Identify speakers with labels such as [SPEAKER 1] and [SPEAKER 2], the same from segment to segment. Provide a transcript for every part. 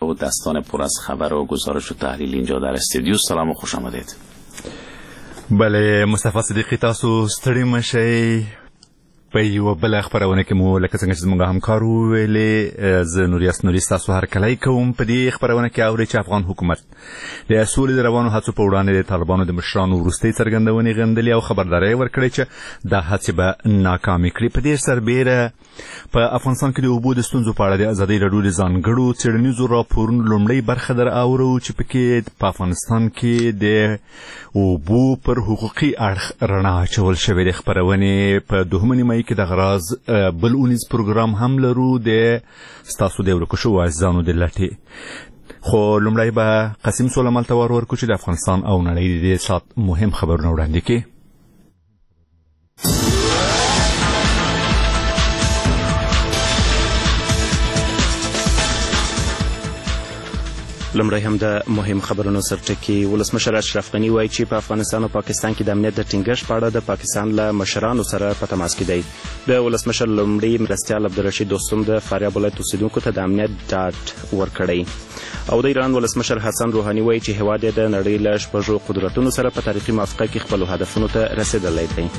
[SPEAKER 1] و دستان پر از خبر و گزارش و تحلیل اینجا در استودیو. سلام و خوش آمدید.
[SPEAKER 2] بله مصطفی صدیقی، تاسو ستړي مشئ. په یوه بله خپرونه کې مو لکه څنګه چې زموږ همکار وویلې، زه نوریاس نوري ستاسو هرکلی کوم. په دې خپرونه کې اورئ چې افغان حکومت د سولې د روانو هڅو په وړاندې د طالبانو د مشرانو وروستۍ څرګندونې غندلې او خبرداری ورکړې چې دا هڅې به ناکامې کړي. په دې سربیره په افغانستان کې د اوبو د ستونزو په اړه د ازادۍ راډیو د ځانګړو څېړنیزو راپورونو لومړۍ برخه در اورو چې پکې په افغانستان کې د اوبو پر حقوقي اړخ رڼا اچول شوې ده. خپرونې په دوهمه نیمایي کې دغه راز بل اونیز پروګرام هم لرو د ستاسو د ورکو شوو عزیزانو د لټې. خو لومړی به قسیم سلیمان ته ور ورکړو چې د افغانستان او نړۍ د دې ساعت مهم خبرونه وړاندې کړي.
[SPEAKER 3] لمړی هم د مهم خبرونو سرټکی. ولسمشر اشرف غني وایي چې په افغانستان او پاکستان کې د امنیت د ټینګښت په اړه د پاکستان له مشرانو سره په تماس کې دی. د ولسمشر لومړي مرستیال عبدالرشید دوستم د فاریاب ولایت اوسیدونکو ته د امنیت ډاډ ورکړی. او د ایران ولسمشر حسن روحاني وایي چې هیواد یې د نړۍ له شپږو قدرتونو سره په تاریخي موافقه کې خپلو هدفونو ته رسېدلی دی.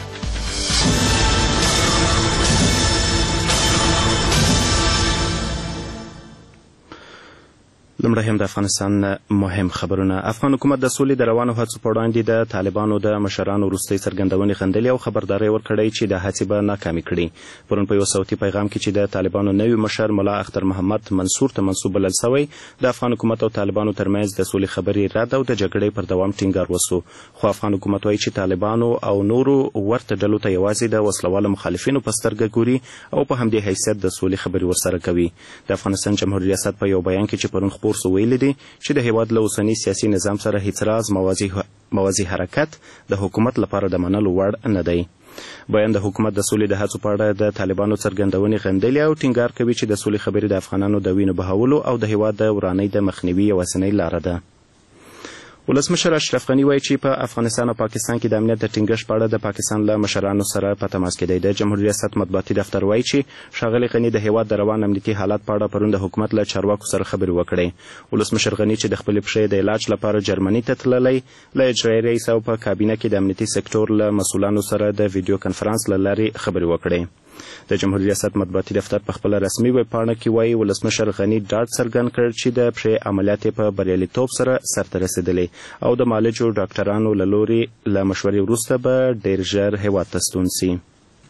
[SPEAKER 3] لمړی هم د افغانستان مهم خبرونه. افغان حکومت د سولې د روانو هڅو په وړاندې د طالبانو د مشرانو وروستۍ څرګندونې غندلې او خبرداری ورکړی چې د هڅې به ناکامې کړي. پرون په یو صوتي پیغام کې چې د طالبانو نوي مشر ملا اختر محمد منصور ته منسوب بلل شوی، د افغان حکومت او طالبانو ترمنځ د سولې خبرې رد او د جګړې پر دوام ټینګار وسو. خو افغان حکومت وایي چې طالبانو او نورو ورته ډلو ته یوازې د وسلوالو مخالفینو په سترګه ګوري او په همدې حیثیت د سولې خبرې ورسره کوي. د افغانستان جمهوریت ریاست په یو بیان کې چې پرون خپور سو ویلي دي چې د هیواد له اوسني سیاسي نظام سره هیڅ راز موازی حرکت د حکومت لپاره د منلو وړ نه دی. بیان د حکومت د سولې د هڅو په اړه د طالبانو څرګندونې غندلې او ټینګار کوي چې د سولې خبرې د افغانانو د وینو بهولو او د هیواد د ورانۍ د مخنیوي یوازینۍ لاره ده. ولسمشر اشرف غني وایي چې په افغانستان او پاکستان کې د امنیت د ټینګښت په اړه د پاکستان له مشرانو سره په تماس کې دی. د جمهوریت ریاست مطبوعاتي دفتر وایي چې ښاغلي غني د هیواد د روان امنیتي حالات په اړه پرون د حکومت له چارواکو سره خبرې وکړې. ولسمشر غني چې د خپلې پښې د علاج لپاره جرمني ته تللی، له اجرایي رئیس او په کابینه کې د امنیتي سکتور له مسؤلانو سره د ویډیو کنفرانس له لارې خبرې وکړې. د جمهوریت ریاست مطبوعاتي دفتر په خپل رسمي ویبپاڼه کې وایي ولسمشر غني ډاډ څرګند کړ چې د پښې عملیات په بریالیتوب سره سرته رسېدلی او د معالجو ډاکټرانو له لوري له مشورې وروسته به ډېر ژر هیواد ته ستون سي.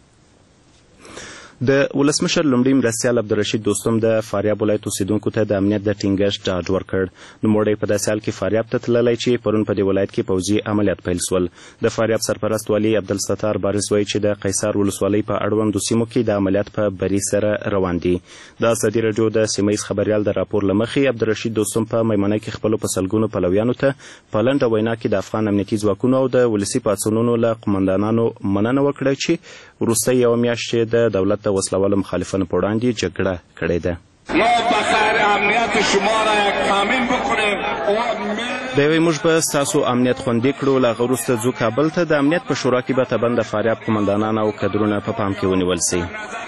[SPEAKER 3] د ولسمشر لومړي مرستیال عبدالرشید دوستم د فاریاب ولایت اوسیدونکو ته د امنیت د ټینګښت ډاډ ورکړ. نوموړی په داسې حال کې فاریاب ته تللی چې پرون په دې ولایت کې پوځي عملیات پیل شول. د فاریاب سرپرست والي عبدالستار بارز وایي چې د قیصار ولسوالۍ په اړوندو سیمو کې د عملیات په بري سره روان دي. د ازادي راډیو د سیمه ییز خبریال د راپور له مخې عبدالرشید دوستم په میمنه کې خپلو په سلګونو پلویانو ته په لنډه وینا کې د افغان امنیتي ځواکونو او د ولسي پاڅونونو له قمندانانو مننه وکړه چې وروسته یوه میاشت چې د دولت د وسلوالو مخالفانو په وړاندې جګړه کړې ده.
[SPEAKER 4] ما بخیر امنیت شما را یک تامین بکنیم.
[SPEAKER 3] د یوې موږ به ستاسو امنیت خوندي کړو. له هغه وروسته ځو کابل ته. د امنیت په شورا کې به طبعا د فاریاب قمندانان او کدرونه په پام کې ونیول سي.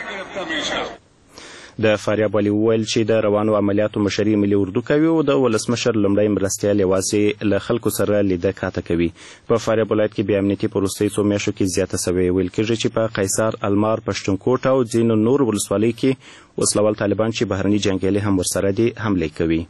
[SPEAKER 3] د فاریاب والي وویل چې د روانو عملیاتو مشري ملي اردو کوي او د ولسمشر لومړی مرستیال یوازې له خلکو سره لیده کاته کوي. په فاریاب ولایت کې بې امنیتي په وروستیو څو میاشتو کې زیاته سوې. ویل کېږي چې په قیصار، المار، پښتونکوټ او ځینو نور ولسوالیو کې وسلوال طالبان چې بهرني جنګیالي هم ورسره دي حملې کوي.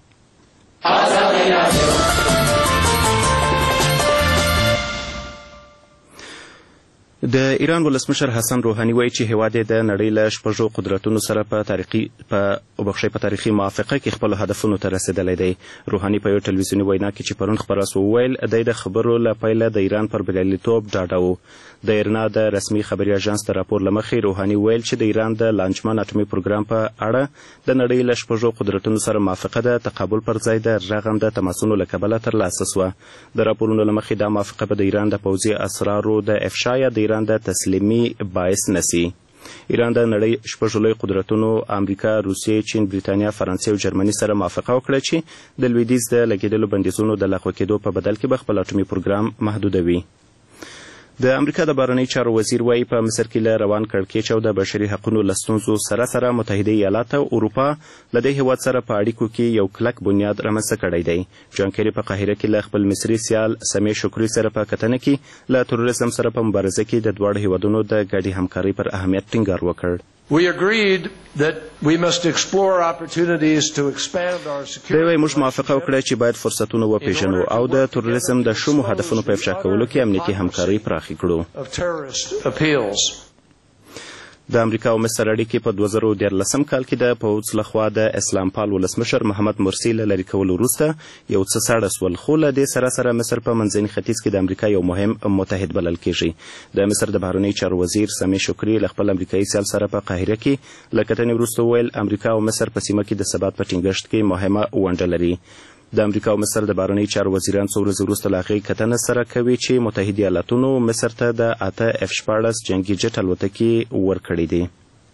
[SPEAKER 3] د ایران ولسمشر حسن روحاني وایي چې هیواد یې د نړۍ له شپږو قدرتونو سره په تاریخي موافقه کې خپلو هدفونو ته رسېدلی دی. روحاني په یو ټلویزیوني وینا کې چې پرون خپره سوه وویل دی د خبرو له پیله د ایران پر بریالیتوب ډاډه و. د ایرنا د رسمي خبري اژانس د راپور له مخې روحاني ویل چې د ایران د لانجمن اټومي پروګرام په اړه د نړۍ له شپږو قدرتونو سره موافقه د تقابل پر ځای د رغم د تماسونو له کبله ترلاسه سوه. د راپورونو له مخې دا موافقه به د ایران د پوځي اسرارو د افشا یا د ایران د تسلیمي باعث نسی. ایران د نړۍ شپږو لوی قدرتونو امریکا، روسیې، چین، بریتانیا، فرانسې او جرمني سره موافقه وکړه چې د لویدیځ د لګېدلو بندیزونو د لغوه کېدو په بدل کې به خپل اټومي پروګرام محدودوي. د امریکا د بهرنۍ چارو وزیر وایي په مصر کې له روان کړکېچ او د بشري حقونو له ستونزو سره متحده ایالات او اروپا له دې هېواد سره په اړیکو کې یو کلک بنیاد رامنځته کړی دی. جان کیري په قاهره کې له خپل مصري سیال سمیع شکري سره په کتنه کې له تروریزم سره په مبارزه کې د دواړو هېوادونو د ګډې همکارۍ پر اهمیت ټینګار وکړ.
[SPEAKER 5] We agreed that we must explore opportunities to expand our security.
[SPEAKER 3] دوی موږ موافقه وکړه چې باید فرصتونه وپېژنو او د تروریزم د شومو هدفونو په افشا کولو کې امنیتي همکاري پراخه کړو. د امریکا او مصر اړیکې په 2013 کال کې د پوځ لخوا د اسلام پال ولسمشر محمد مرسي له لرې کولو وروسته یو څه ساړه سول، خو له دې سره مصر په منځني ختیځ کې د امریکا یو مهم متحد بلل کېږي. د مصر د بهرنۍ چارو وزیر سمیع شکري له خپل امریکایي سیال سره په قاهره کې له کتنې وروسته وویل امریکا او مصر په سیمه کې د ثبات په ټینګښت کې مهمه ونډه لري. د امریکا او مصر د بهرنۍ چارو وزیران څو ورځې وروسته له هغې کتنه سره کوي چې متحده ایالاتونو مصر ته د 8 F-16 جنګي جټ الوتکې ورکړې دي.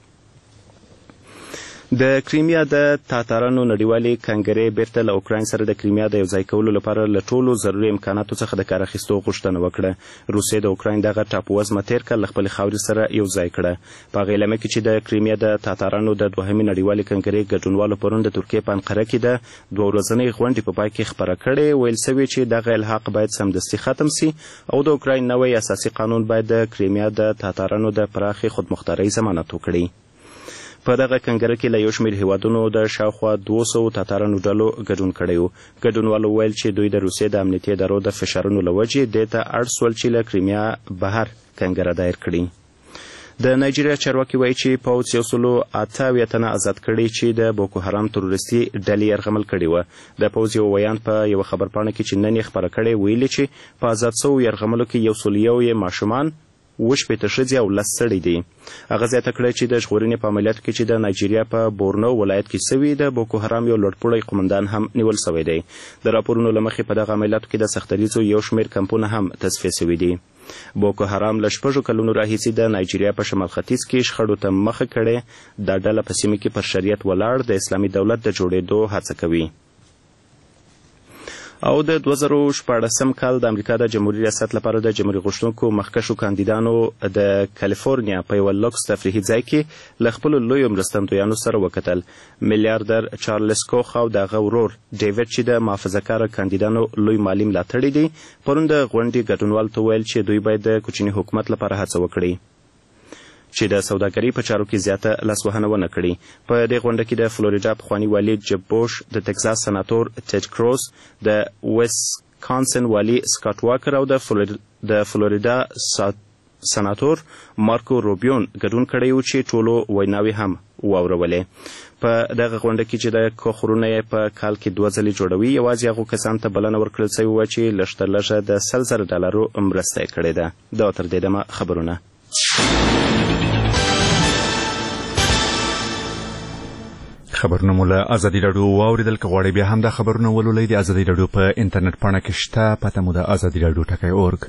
[SPEAKER 3] د کریمیا د تاتارانو نړیوالې کنګرې بیرته له اوکراین سره د کریمیا د یوځای کولو لپاره له ټولو ضروري امکاناتو څخه د کار اخیستو غوښتنه وکړه. روسیې د اوکراین دغه ټاپووزمه تېر کال له خپلې خاورې سره یوځای کړه. په هغې اعلامیه کې چې د کریمیا د تاتارانو د دوهمې نړیوالې کنګرې ګډونوالو پرون د ترکیې په انقره کې د 2 ورځنۍ غونډې په پای کې خپره کړې. ویل سوي چې دغه الحاق باید سمدستي ختم سي او د اوکراین نوی اساسي قانون باید د کریمیا د تاتارانو د پراخې خودمختارۍ ضمانت وکړي. په دغه کنګره کې له یو شمېر هیوادونو د شاوخوا 200 تاتارانو ډلو ګډون کړی و. ګډونوالو ویل چې دوی د روسیې د امنیتي ادارو د فشارونو له وجې دې ته اړ سول چې له کریمیا بهر کنګره دایر کړي. د نایجیریا چارواکي وایي چې پوځ 108 تنه آزاد کړي چې د بوکو حرام تروریستي ډلې یرغمل کړي وه. د پوځ یو ویان په یوه خبرپاڼه کې چې نن یې خپره کړې ویلي چې په آزاد سوو یرغملو کې 101 ماشومان 8 ښځې او 10 سړي دي. هغه زیاته کړه چې د ژغورنې په عملیاتو کې چې د نایجیریا په بورنو ولایت کې سوي د بوکو حرام یو لوړپوړی قومندان هم نیول سوی دی. د راپورونو له مخې په دغه عملیاتو کې د سختدریځو یو شمېر کمپونه هم تصفیه سوي دي. بوکو حرام له 6 کلونو راهیسې د نایجیریا په شمال ختیځ کې شخړو ته مخه کړې. دا ډله په سیمه کې پر شریعت ولاړ د اسلامي دولت د جوړېدو هڅه کوي. او د 2014 کال د امریکا د جمهوریت ریاست لپاره د جمهوریت غوښتونکو مخکښو کاندیدانو د کالیفورنیا په یوه لوکس تفریحي ځای کې له خپلو لویو مرستندویانو سره وکتل. میلیاردر چارلز کوخ او د هغه ورور ډیوډ چې د محافظه‌کاره کاندیدانو لوی مالي ملاتړي دي پرون د غونډې ګډونوالو ته ویل چې دوی باید د کوچني حکومت لپاره هڅه وکړي چې د سوداګرۍ په چارو کې زیاته لاسوهنه ونه کړي. په دې غونډه کې د فلوریډا پخواني والي جب بوش، د ټکساس سناتور ټیډ کروز، د ویسکانسن والي سکاټ واکر او د فلوریډا سناتور مارکو روبیون ګډون کړی و چې ټولو ویناوې هم واورولې. په دغه غونډه کې چې د کوخرونه یې په کال کې 2 ځلې جوړوي، یوازې هغو کسانو ته بلنه ورکړل سوې وه چې لږ تر لږه د $100,000 مرسته یې کړې ده. دا تر دې دمه خبرونه.
[SPEAKER 2] خبرونه مو له ازادي راډیو واورېدل. که غواړئ بیا هم دا خبرونه ولولئ د ازادي راډیو په انټرنیټ پاڼه کې شته. پته مو د ازادي راډیو .org.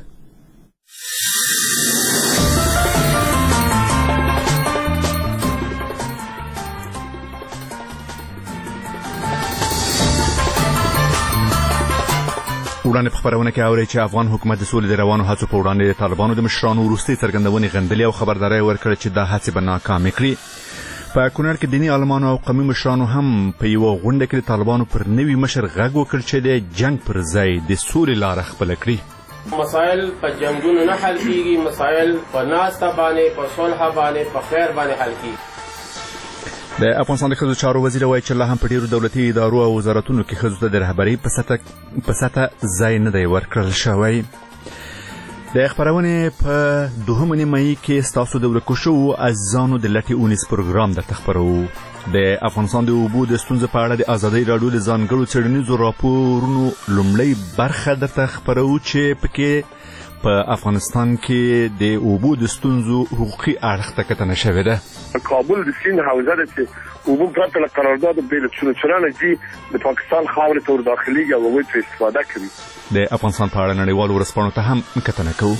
[SPEAKER 2] وړاندې په خپرونه کې اورئ چې افغان حکومت د سولې د روانو هڅو په وړاندې د طالبانو د مشرانو وروستۍ څرګندونې غندلې او خبرداری ورکړه چې دا هڅې به ناکامې کړي. په کونړ کې دیني عالمانو او قومي مشرانو هم په یوه غونډه کې د طالبانو پر نوي مشر غږ وکړ چې د جنګ پر ځای د سولې لاره خپله کړي.
[SPEAKER 6] مسایل په جنګونو نه حل کیږي، مسایل په ناسته باندې، په صلح باندې، په خیر باندې حل کیږي.
[SPEAKER 2] د افغانستان د ښځو چارو وزیر وایي چې لا هم په ډېرو دولتي ادارو او وزارتونو کې ښځو ته د رهبرۍ په سطحه ځای نه دی ورکړل شوی. د خپرونې په 2 نیمایي کې ستاسو د ورکو شوو عزیزانو د لټې اونیز پروګرام درته خپروو. د افغانستان د اوبو د ستونزو په اړه د ازادۍ راډیو د ځانګړو څېړنیزو راپورونو لومړۍ برخه درته خپروو چې پکې په افغانستان کې د اوبو د ستونزو حقوقي اړخ ته کتنه شوې ده.
[SPEAKER 7] کابل د سیند حوزه ده چې اوبو پرته له قرارداد بین چنانه چې د پاکستان خاورې ته ورداخلېږي او هغوی ترې استفاده کوي.
[SPEAKER 2] د افغانستان په اړه نړیوالو ورځپاڼو ته هم کتنه کوو.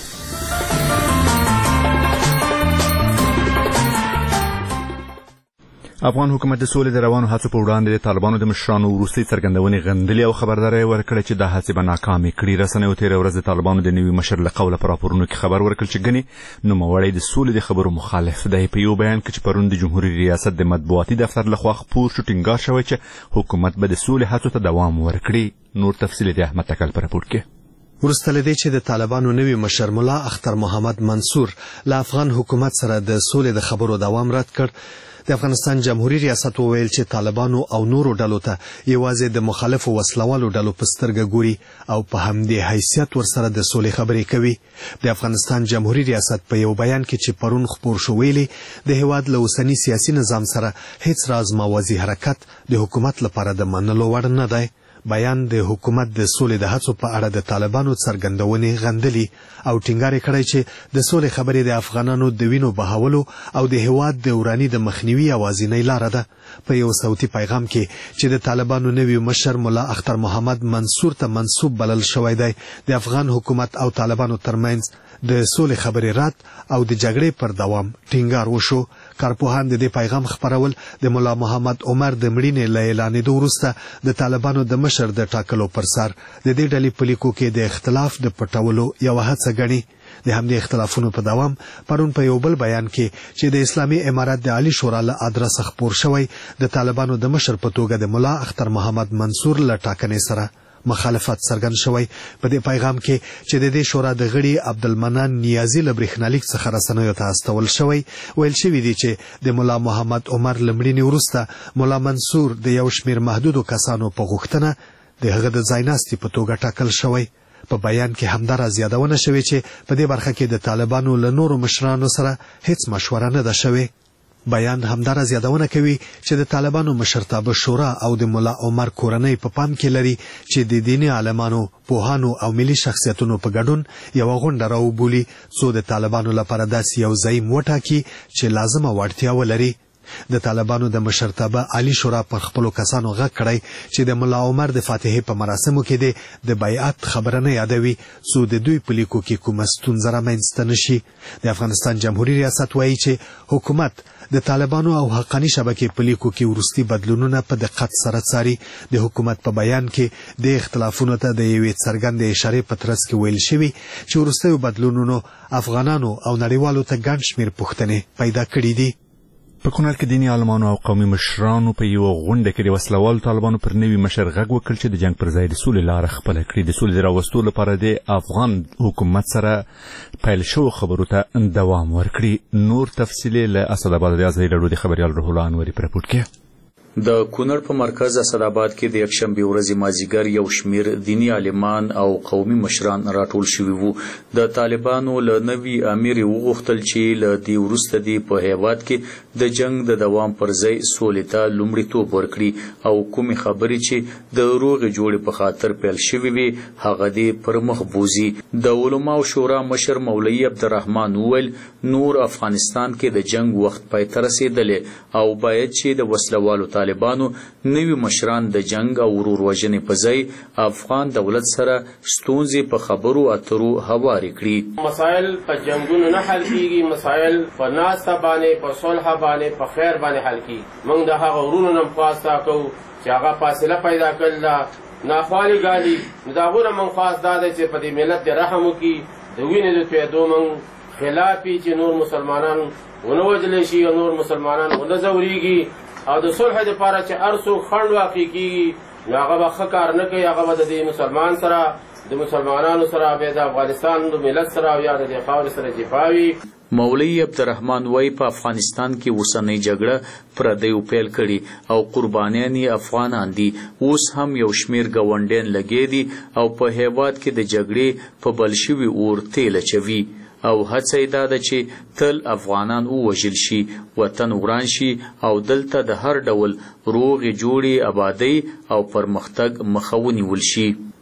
[SPEAKER 2] افغان حکومت د سولې د روانو هڅو په وړاندې د طالبانو د مشرانو وروستۍ څرګندونې غندلې او خبرداری ورکړه چې دا هڅې به ناکامې کړي. رسنیو تېره ورځ د طالبانو د نوي مشر له قوله په راپورونو کې خبر ورکړ چې ګنې نوموړی د سولې د خبرو مخالف دی. په یو بیان کې چې پرون د جمهوریت ریاست د مطبوعاتي دفتر لخوا خپور شو ټینګار شوی چې حکومت به د سولې هڅو ته دوام ورکړي. نور تفصیل د احمد تکل په راپور کې.
[SPEAKER 8] وروسته له دې چې د طالبانو نوي مشر ملا اختر محمد منصور له افغان حکومت سره د سولې د خبرو دوام رد کړ، د افغانستان جمهوریت ریاست وویل چې طالبانو او نورو ډلو ته یوازې د مخالفو وسلوالو ډلو په سترګه ګوري او په همدې حیثیت ورسره د سولې خبرې کوي. د افغانستان جمهوریت ریاست په یو بیان کې چې پرون خپور شو ویلي د هیواد له اوسني سیاسي نظام سره هیڅ راز موازي حرکت د حکومت لپاره د منلو وړ نه دی. بیان د حکومت د سولې د هڅو په اړه د طالبانو څرګندونې غندلي او ټینګار کړی چې د سولې خبرې د افغانانو د وینو بهولو او د هیواد د وراني د مخنیوي یوازینۍ لاره ده. په یو صوتي پیغام کې چې د طالبانو نوي مشر ملا اختر محمد منصور ته منسوب بلل شوی دی، د افغان حکومت او طالبانو ترمنځ د سولې خبرې رد او د جګړې پر دوام ټینګار وشو. کارپوهان د دې پیغام خپرول د ملا محمد عمر د مړینې له اعلانېدو وروسته د طالبانو د مشر د ټاکلو پر سر د دې ډلې په لیکو کې د اختلاف د پټولو یوه هڅه ګڼي. د همدې اختلافونو په دوام پرون په یو بل بیان کې چې د اسلامي امارات د عالی شورا له ادرسه خپور شوی د طالبانو د مشر په توګه د ملا اختر محمد منصور له ټاکنې سره مخالفت څرګند شوی. په دې پیغام کې چې د دې شورا د غړي عبدالمنان نیازي له برېښنالیک څخه رسنیو ته استول شوی، ویل شوي دي چې د ملا محمد عمر له مړینې وروسته ملا منصور د یو شمېر محدودو کسانو په غوښتنه د هغه د ځایناستي په توګه ټاکل شوی. په بیان کې همداراز یادونه شوې چې په دې برخه کې د طالبانو له نورو مشرانو سره هیڅ مشوره نه ده شوې. بیان همداراز یادونه کوي چې د طالبانو مشرتابه شورا او د ملا عمر کورنۍ په پام کې لري چې د دیني عالمانو، پوهانو او ملي شخصیتونو په ګډون یوه غونډه راوبولي څو د طالبانو لپاره داسې یو ځای وټاکي چې لازمه وړتیا ولري. د طالبانو د مشرتابه عالی شورا پر خپلو کسانو غږ کړی چې د ملا عمر د فاتحې په مراسمو کې د بیعت خبره نه یادوي څو د دوی په لیکو کې کومه ستونزه رامنځته نشي. د افغانستان جمهوریت ریاست وایي چې حکومت د طالبانو او حقاني شبکې په لیکو کې وروستي بدلونونه په دقت سره څاري. د حکومت په بیان کې د اختلافونو ته د یوې څرګندې اشارې په ترڅ کې ویل شوي چې وروستیو بدلونونو افغانانو او نړیوالو ته ګڼ شمېر پوښتنې پیدا کړي دي.
[SPEAKER 2] په کونړ کې دیني عالمانو او قومي مشرانو په یوه غونډه کې د وسلوالو طالبانو پر نوي مشر غږ وکړ چې د جنګ پر ځای د سولې لاره خپله کړي. د سولې د راوستو لپاره د افغان حکومت سره پیل شوو خبرو ته دوام ورکړي. نور تفصیل له اسداباد د ازادي راډیو د خبریال روح الله انوري په راپور کې.
[SPEAKER 9] د کونړ په مرکز اسداباد کې د یکشنبې ورځې مازیګر یو شمیر دینی عالمان او قومي مشران راټول شوي وو. د طالبانو له نوي امیر وغوښتل چې له دې وروسته دې په هیواد کې د جنگ د دوام پر ځای سولې ته لومړیتوب ورکړي او کومې خبرې چې د روغې جوړې په خاطر پیل شوې وي هغه دې پر مخ بوځي. د علماو شورا مشر مولوي عبدالرحمن وویل نور افغانستان کې د جنگ وخت پای ته رسېدلی او باید چې د وسلوالو طالبانو نوي مشران د جنگ او ورور وژنې په ځای افغان دولت سره ستونزې په خبرو اترو هوارې کړي.
[SPEAKER 6] مسائل په جنگونو نه حل کیږي، مسائل په ناسته باندې، په صلح باندې، په خیر باندې حل کیږي. موږ د هغه ورونو نه خواسته کوو چې هغه فاصله پیدا کړل، ناخوالې ګالي، نو د هغو نه موږ خواست دا دی چې په دې ملت د رحم وکړي، د وینې د تویېدو موږ خلاف یې چې نور مسلمانان ونه وژلی شي او نور مسلمانان ونه ځورېږي او د صلح دپاره چې هر څوک خنډ واقع کېږي نو هغه به ښه کار نه کوي، هغه به د دې مسلمان سره، د مسلمانانو سره، بیا د افغانستان د ملت سره او یا د دې خاورې سره جفا وي.
[SPEAKER 9] مولوي عبدالرحمن وای په افغانستان کې اوسنۍ جګړه پردیو پیل کړي او قربانیان یې افغانان دي. اوس هم یو شمیر ګاونډیان لګې دي او په هیواد کې د جګړې په بل شوي اور تیل اچوي او هڅه یې دا ده چې تل افغانان ووژل شي، وطن وران شي او دلته د هر ډول روغې جوړې آبادۍ او پرمختګ مخه ونیول شي.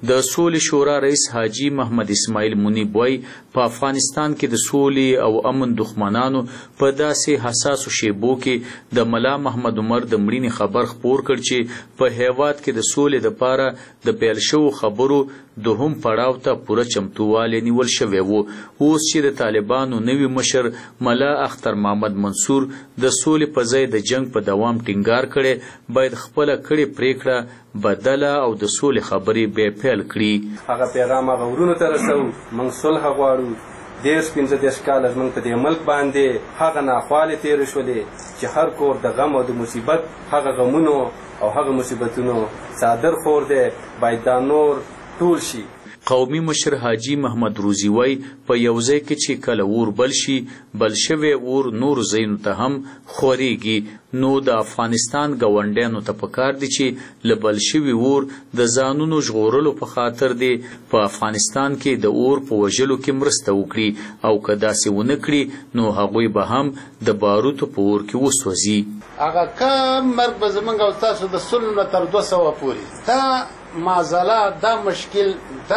[SPEAKER 9] د سولې شورا رئیس حاجی محمد اسماعیل منیب وایي په افغانستان کې د سولې او امن دښمنانو په داسې حساسو شیبو کې د ملا محمد عمر د مړینې خبر خپور کړ چې په هیواد کې د سولې دپاره د پیل شوو خبرو دوهم پړاو ته پوره چمتووالی نیول شوی و. اوس چې د طالبانو نوي مشر ملا اختر محمد منصور د سولې په ځای د جنگ په دوام ټینګار کړي، باید خپله کړې پریکړه بدله او د سولې خبرې بیا پیل کړي.
[SPEAKER 10] هغه پیغام هغه ورونو ته رسوو، موږ صلح غواړو. 15 کاله زموږ په دې ملک باندې هغه ناخوالې تېرې شولې چې هر کور د غم او د مصیبت هغه غمونو او هغه مصیبتونو څادر خور دی، باید دا نور ټول شي.
[SPEAKER 9] قومي مشر حاجی محمد روزي وای په یو ځای کې چې کله اور بل شي، بل شوی اور نور ځایونو ته هم خورېږي. نو د افغانستان ګاونډیانو ته پکار دي چې له بل شوي اور د ځانونو ژغورلو په خاطر دی په افغانستان کې د اور په وژلو کې مرسته وکړي، او که داسې ونه کړي نو هغوی به هم د باروتو په اور کې وسوځي.
[SPEAKER 11] هغه کم مرګ به زموږ او تاسو د سلو نه تر 200 پورې دا معضله، دا مشکل،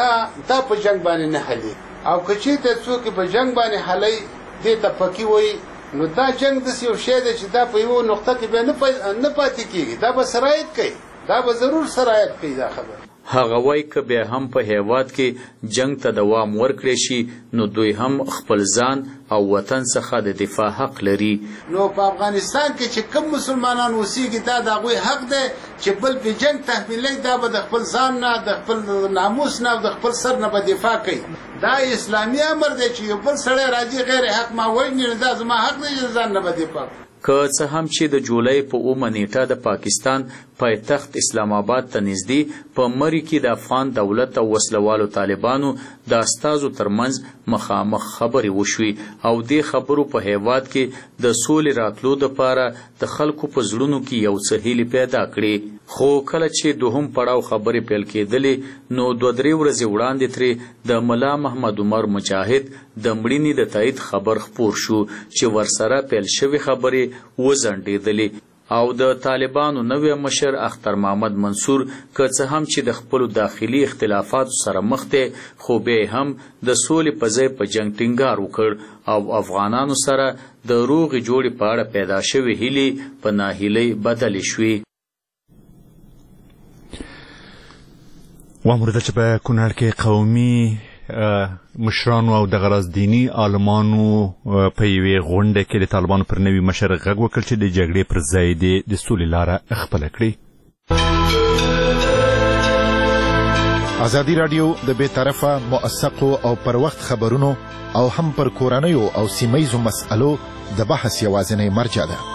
[SPEAKER 11] دا په جنگ باندې نه حلي. او که چېرته څوک په جنگ باندې حلي دې ته پکې وایي، نو دا جنگ داسې یو شی دی چې دا په یوه نقطه کې بیا نه پاتې کېږي، دا به سرایت کوي، دا به ضرور سرایت کوي. دا خبره
[SPEAKER 9] هغه وای که بیا هم په هیواد کې جنگ ته دوام ورکړی شي نو دوی هم خپل ځان او وطن څخه د دفاع حق لري.
[SPEAKER 11] نو په افغانستان کې چې کوم مسلمانان اوسېږي دا د هغوی حق دی چې بل په جنگ تحمیلوي، دا به د خپل ځان نه، د خپل ناموس نه او د خپل سر نه به دفاع کوي. دا اسلامي امر دی چې یو بل سړی راځي غیر حق ما وژني، دا زما حق دی چې ځان نه به دفاع کوي.
[SPEAKER 9] که څه هم چې د جولای په 9 نیټه د پاکستان پایتخت اسلام آباد ته نږدې په مری کې د افغان دولت او وسلوالو طالبانو د استازو ترمنځ مخامخ خبرې وشوي، او دې خبرو په هیواد کې د سولې راتلو دپاره د خلکو په زړونو کې یو څه هیلې پیدا کړې. خو کله چې دوهم پړاو خبرې پیل کېدلې نو 2-3 ورځې وړاندې ترې د ملا محمد عمر مجاهد د مړینې د تایید خبر خپور شو چې ورسره پیل شوې خبرې وځنډېدلې، او د طالبانو نوی مشر اختر محمد منصور که څه هم چې د خپلو داخلي اختلافاتو سره مخ دی، خو بیا هم د سولې په ځای په جنګ ټینګار وکړ او افغانانو سره د روغې جوړې په اړه پیدا شوې هیلې په ناهیلۍ بدلې شوې.
[SPEAKER 2] وامرده چې په کونړ کې قومي مشرانو او د غرض دینی عالمانو په یوې غونډه کې د طالبانو پر نوي مشر غږ وکړ چې د جګړې پر ځای د سولې لاره خپله کړي.
[SPEAKER 12] ازادي راډیو د بې طرفه موثقو او پر وخت خبرونو او هم پر کورنیو او سیمهیزو مسألو د بحث یوازینی مرجع ده.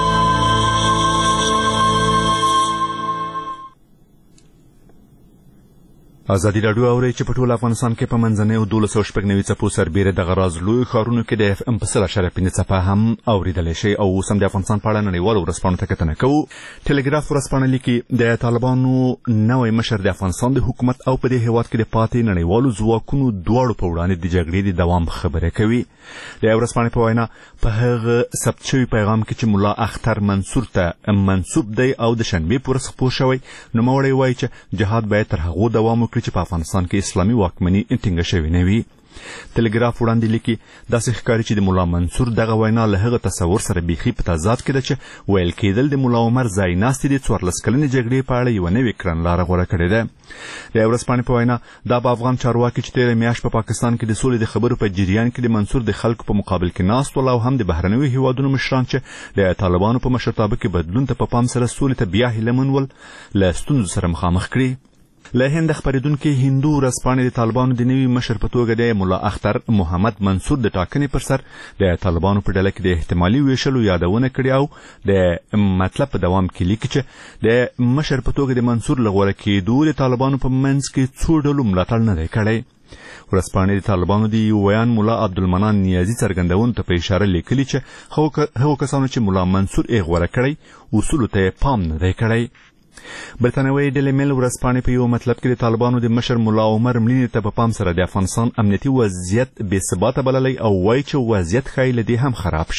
[SPEAKER 2] ازادي راډیو اوري چې په ټول افغانستان کې په منځنۍ او 1290 څپو سربیره د غراز لوی ښارونو کې د FM په 100.5 څپه هم اوریدلی شي. او اوس هم د افغانستان په اړه نړیوالو ورځپاڼو ته کتنه کوو. ټلګراف ورځپاڼه لیکي د طالبانو نوی مشر د افغانستان د حکومت او په دې هیواد کې د پاتې نړیوالو ځواکونو دواړو په وړاندې د جګړې د دوام خبره کوي. د ورځپاڼې په وینا په هغه ثبت شوي پیغام کې چې ملا اختر منصور ته منسوب دی او د شنبې په ورځ خپور شوی، نوموړی وایي چې جهاد باید تر هغو دوام چې په افغانستان کې اسلامي واکمني ټینګه شوې نه وي. ټلګراف وړاندې لیکي داسې ښکاري چې د ملا منصور دغه وینا له هغه تصور سره بیخي په تضاد کې ده چې ویل کېدل د ملا عمر ځای ناستې د 14 کلنې جګړې په اړه یوه نوې کړنلاره غوره کړې ده. د ورځپاڼې په وینا دا به افغان چارواکي چې تېره میاشت په پاکستان کې د سولې د خبرو په جریان کې د منصور د خلکو په مقابل کې ناست ول، او هم د بهرنیو هیوادونو مشران چې د طالبانو په مشرتابه کې بدلون ته په پام سره سولې ته بیا هیله من ول، له ستونزو سره مخامخ کړي. له هند خپرېدونکي هندو ورځپاڼې د طالبانو د نوي مشر په توګه د ملا اختر محمد منصور د ټاکنې پر سر د طالبانو په ډله کې د احتمالي ویشلو یادونه کړې، او د مطلب په دوام کې لیکي چې د مشر په توګه د منصور له غوره کېدو د طالبانو په منځ کې څو ډلو ملاتړ نه دی کړی. ورځپاڼې د طالبانو د یو ویان ملا عبدالمنان نیازي څرګندونو ته په اشاره لیکلي چې هغو کسانو چې ملا منصور یې غوره کړی اصولو ته یې پام نه دی کړی. برتانوي ډیلی میل ورځپاڼې په یو مطلب کې د طالبانو د مشر ملا عمر مړینې ته په پام سره د افغانستان امنیتي وضعیت بې ثباته بللی، او وایي چې وضعیت ښایي له دې هم خراب شي.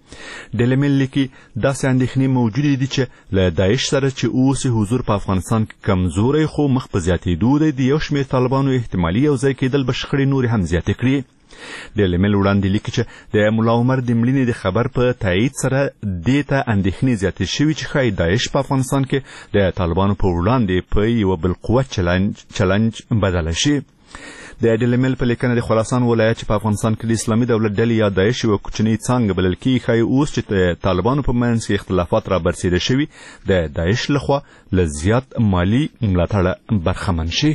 [SPEAKER 2] ډیلی میل لیکي داسې اندېښنې موجودې دي چې له داعش سره چې اوس حضور په افغانستان کې کمزوری خو مخ په زیاتېدو دی د یو شمېر طالبانو احتمالي یو ځای کېدل به شخړې نورې هم زیاتې کړي. ډیلی میل وړاندې لیکي چې د ملا عمر د مړینې د خبر په تایید سره دې ته اندېښنې زیاتې شوي چې ښایي داعش په افغانستان کې د طالبانو په وړاندې په یوه بالقوه چلنج بدله شي. د ډیلی میل په لیکنه د خراسان ولایت چې په افغانستان کې د اسلامي دولت ډلې یا داعش یوه کوچنۍ څانګه بلل کېږي ښایي اوس چې د طالبانو په منځ کې اختلافات رابرسېره شوي د داعش لخوا له زیات مالي ملاتړه برخمن شي.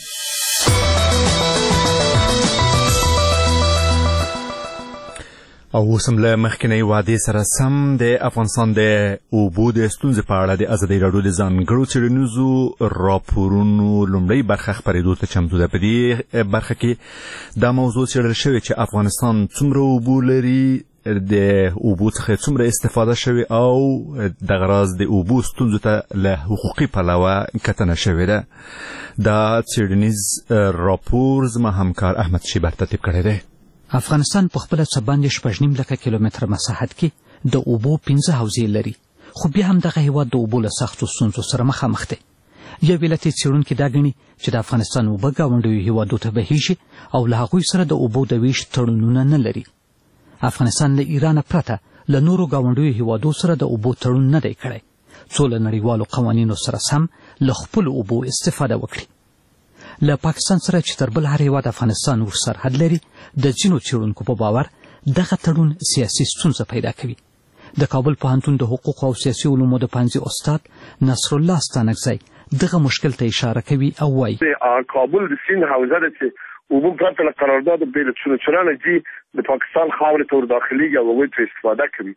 [SPEAKER 2] او اوس هم له مخکینۍ وعدې سره سم د افغانستان د اوبو د ستونزې په اړه د ازادي راډیو د ځانګړو څېړنیزو راپورونو لومړۍ برخه خپرېدو ته چمتو ده. په دې برخه کې دا موضوع څېړل شوې چې افغانستان څومره اوبو لري، د اوبو څخه څومره استفاده شوې او دغه راز د اوبو ستونزو ته له حقوقي پلوه کتنه شوې ده. دا څېړنیز راپور زما همکار احمد شیبر ترتیب کړی دی.
[SPEAKER 13] افغانستان په خپله څه باندې 6.5 لکه کیلومتره مساحت کې د اوبو 15 حوزې لري، خو بیا هم دغه هیواد د اوبو له سختو ستونزو سره مخامخ دی. یو علتي څېړونکي دا ګڼي چې د افغانستان اوبه ګاونډیو هیوادو ته بهیږي او له هغوی سره د اوبو د ویش تړونونه نه لري. افغانستان له ایران پرته له نورو ګاونډیو هیوادو سره د اوبو تړون نه دی کړی څو له نړیوالو قوانینو سره سم له خپلو اوبو استفاده وکړي. له پاکستان سره چې تر بل هر هیواد افغانستان ور سرحد لري د ځینو څېړونکو په باور دغه تړون سیاسي ستونزه پیدا کوي. د کابل پوهنتون د حقوقو او سیاسي علومو د پوهنځي استاد نصر الله ستانکزی دغه مشکل ته اشاره کوي او وایي
[SPEAKER 7] کابل د سیند حوزه ده چې اوبه پرته له قرارداد بین چونچرانه جي د پاکستان خاورې ته ور داخليږي او هغوی ترې استفاده کوي.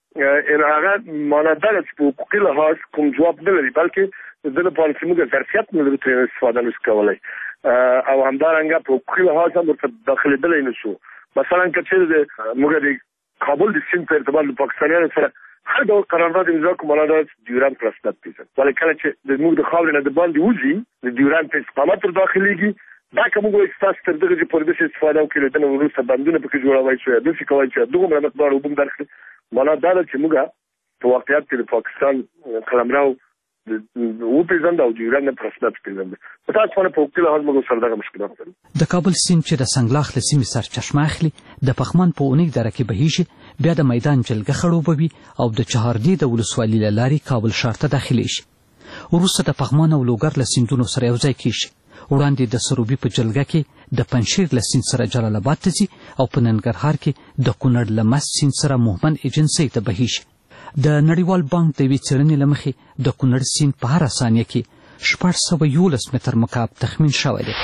[SPEAKER 7] هغه معنا دا ده چې په حقوقي لحاظ کوم جواب نه لري، بلکې د لپاره چې موږ ظرفیت نه لرو ترې استفاده نشو کولی او همدارنګه په حقوقي لحاظ هم ورته داخلېدلی نه شو. مثلا که چېرې موږ د کابل د سیند په ارتباط د پاکستانیانو سره هر ډول قرارداد امضا کوو، معنا دا چې ډیورنډ په رسمیت پېژنو، ولې کله چې زموږ د خاورې نه د باندې وځي د ډیورنډ په استقامت ور داخلېږي دا که موږ وایو چې تاسو تر دغه پورې داسې استفاده وکړئ له دې نه وروسته بندونه پکې جوړوئ چې داسې کوئ چې دومره مقدار اوبه هم درکړي، معنا دا ده چې موږ په واقعیت کې د پاکستان قلمرو وپېژنده او ډیورنډ نه په رسمیت پېژنده. متاسفانه په حقوقي لحاظ موږ سره دغه مشکلات لرو.
[SPEAKER 13] د کابل سیند چې د سنګلاخ له سیمې سرچشمه اخلي د پغمان په اونۍ دره کې بهیږي، بیا د میدان جلګه خړوبوي او د چهاردې د ولسوالۍ له لارې کابل ښار ته داخلیږي. وروسته د پغمان او لوګر له سیندونو سره یوځای کېږي. وړاندې د سروبي په جلګه کې د پنجشیر له سیند سره جلال آباد ته ځي او په ننګرهار کې د کونړ له مست سیند سره موهمن ایجنسۍ ته بهیږي. د نړیوال بانک د یوې څېړنې له مخې د کونړ سیند په هره ثانیه کې 611 متر مکعب تخمین شوی دی.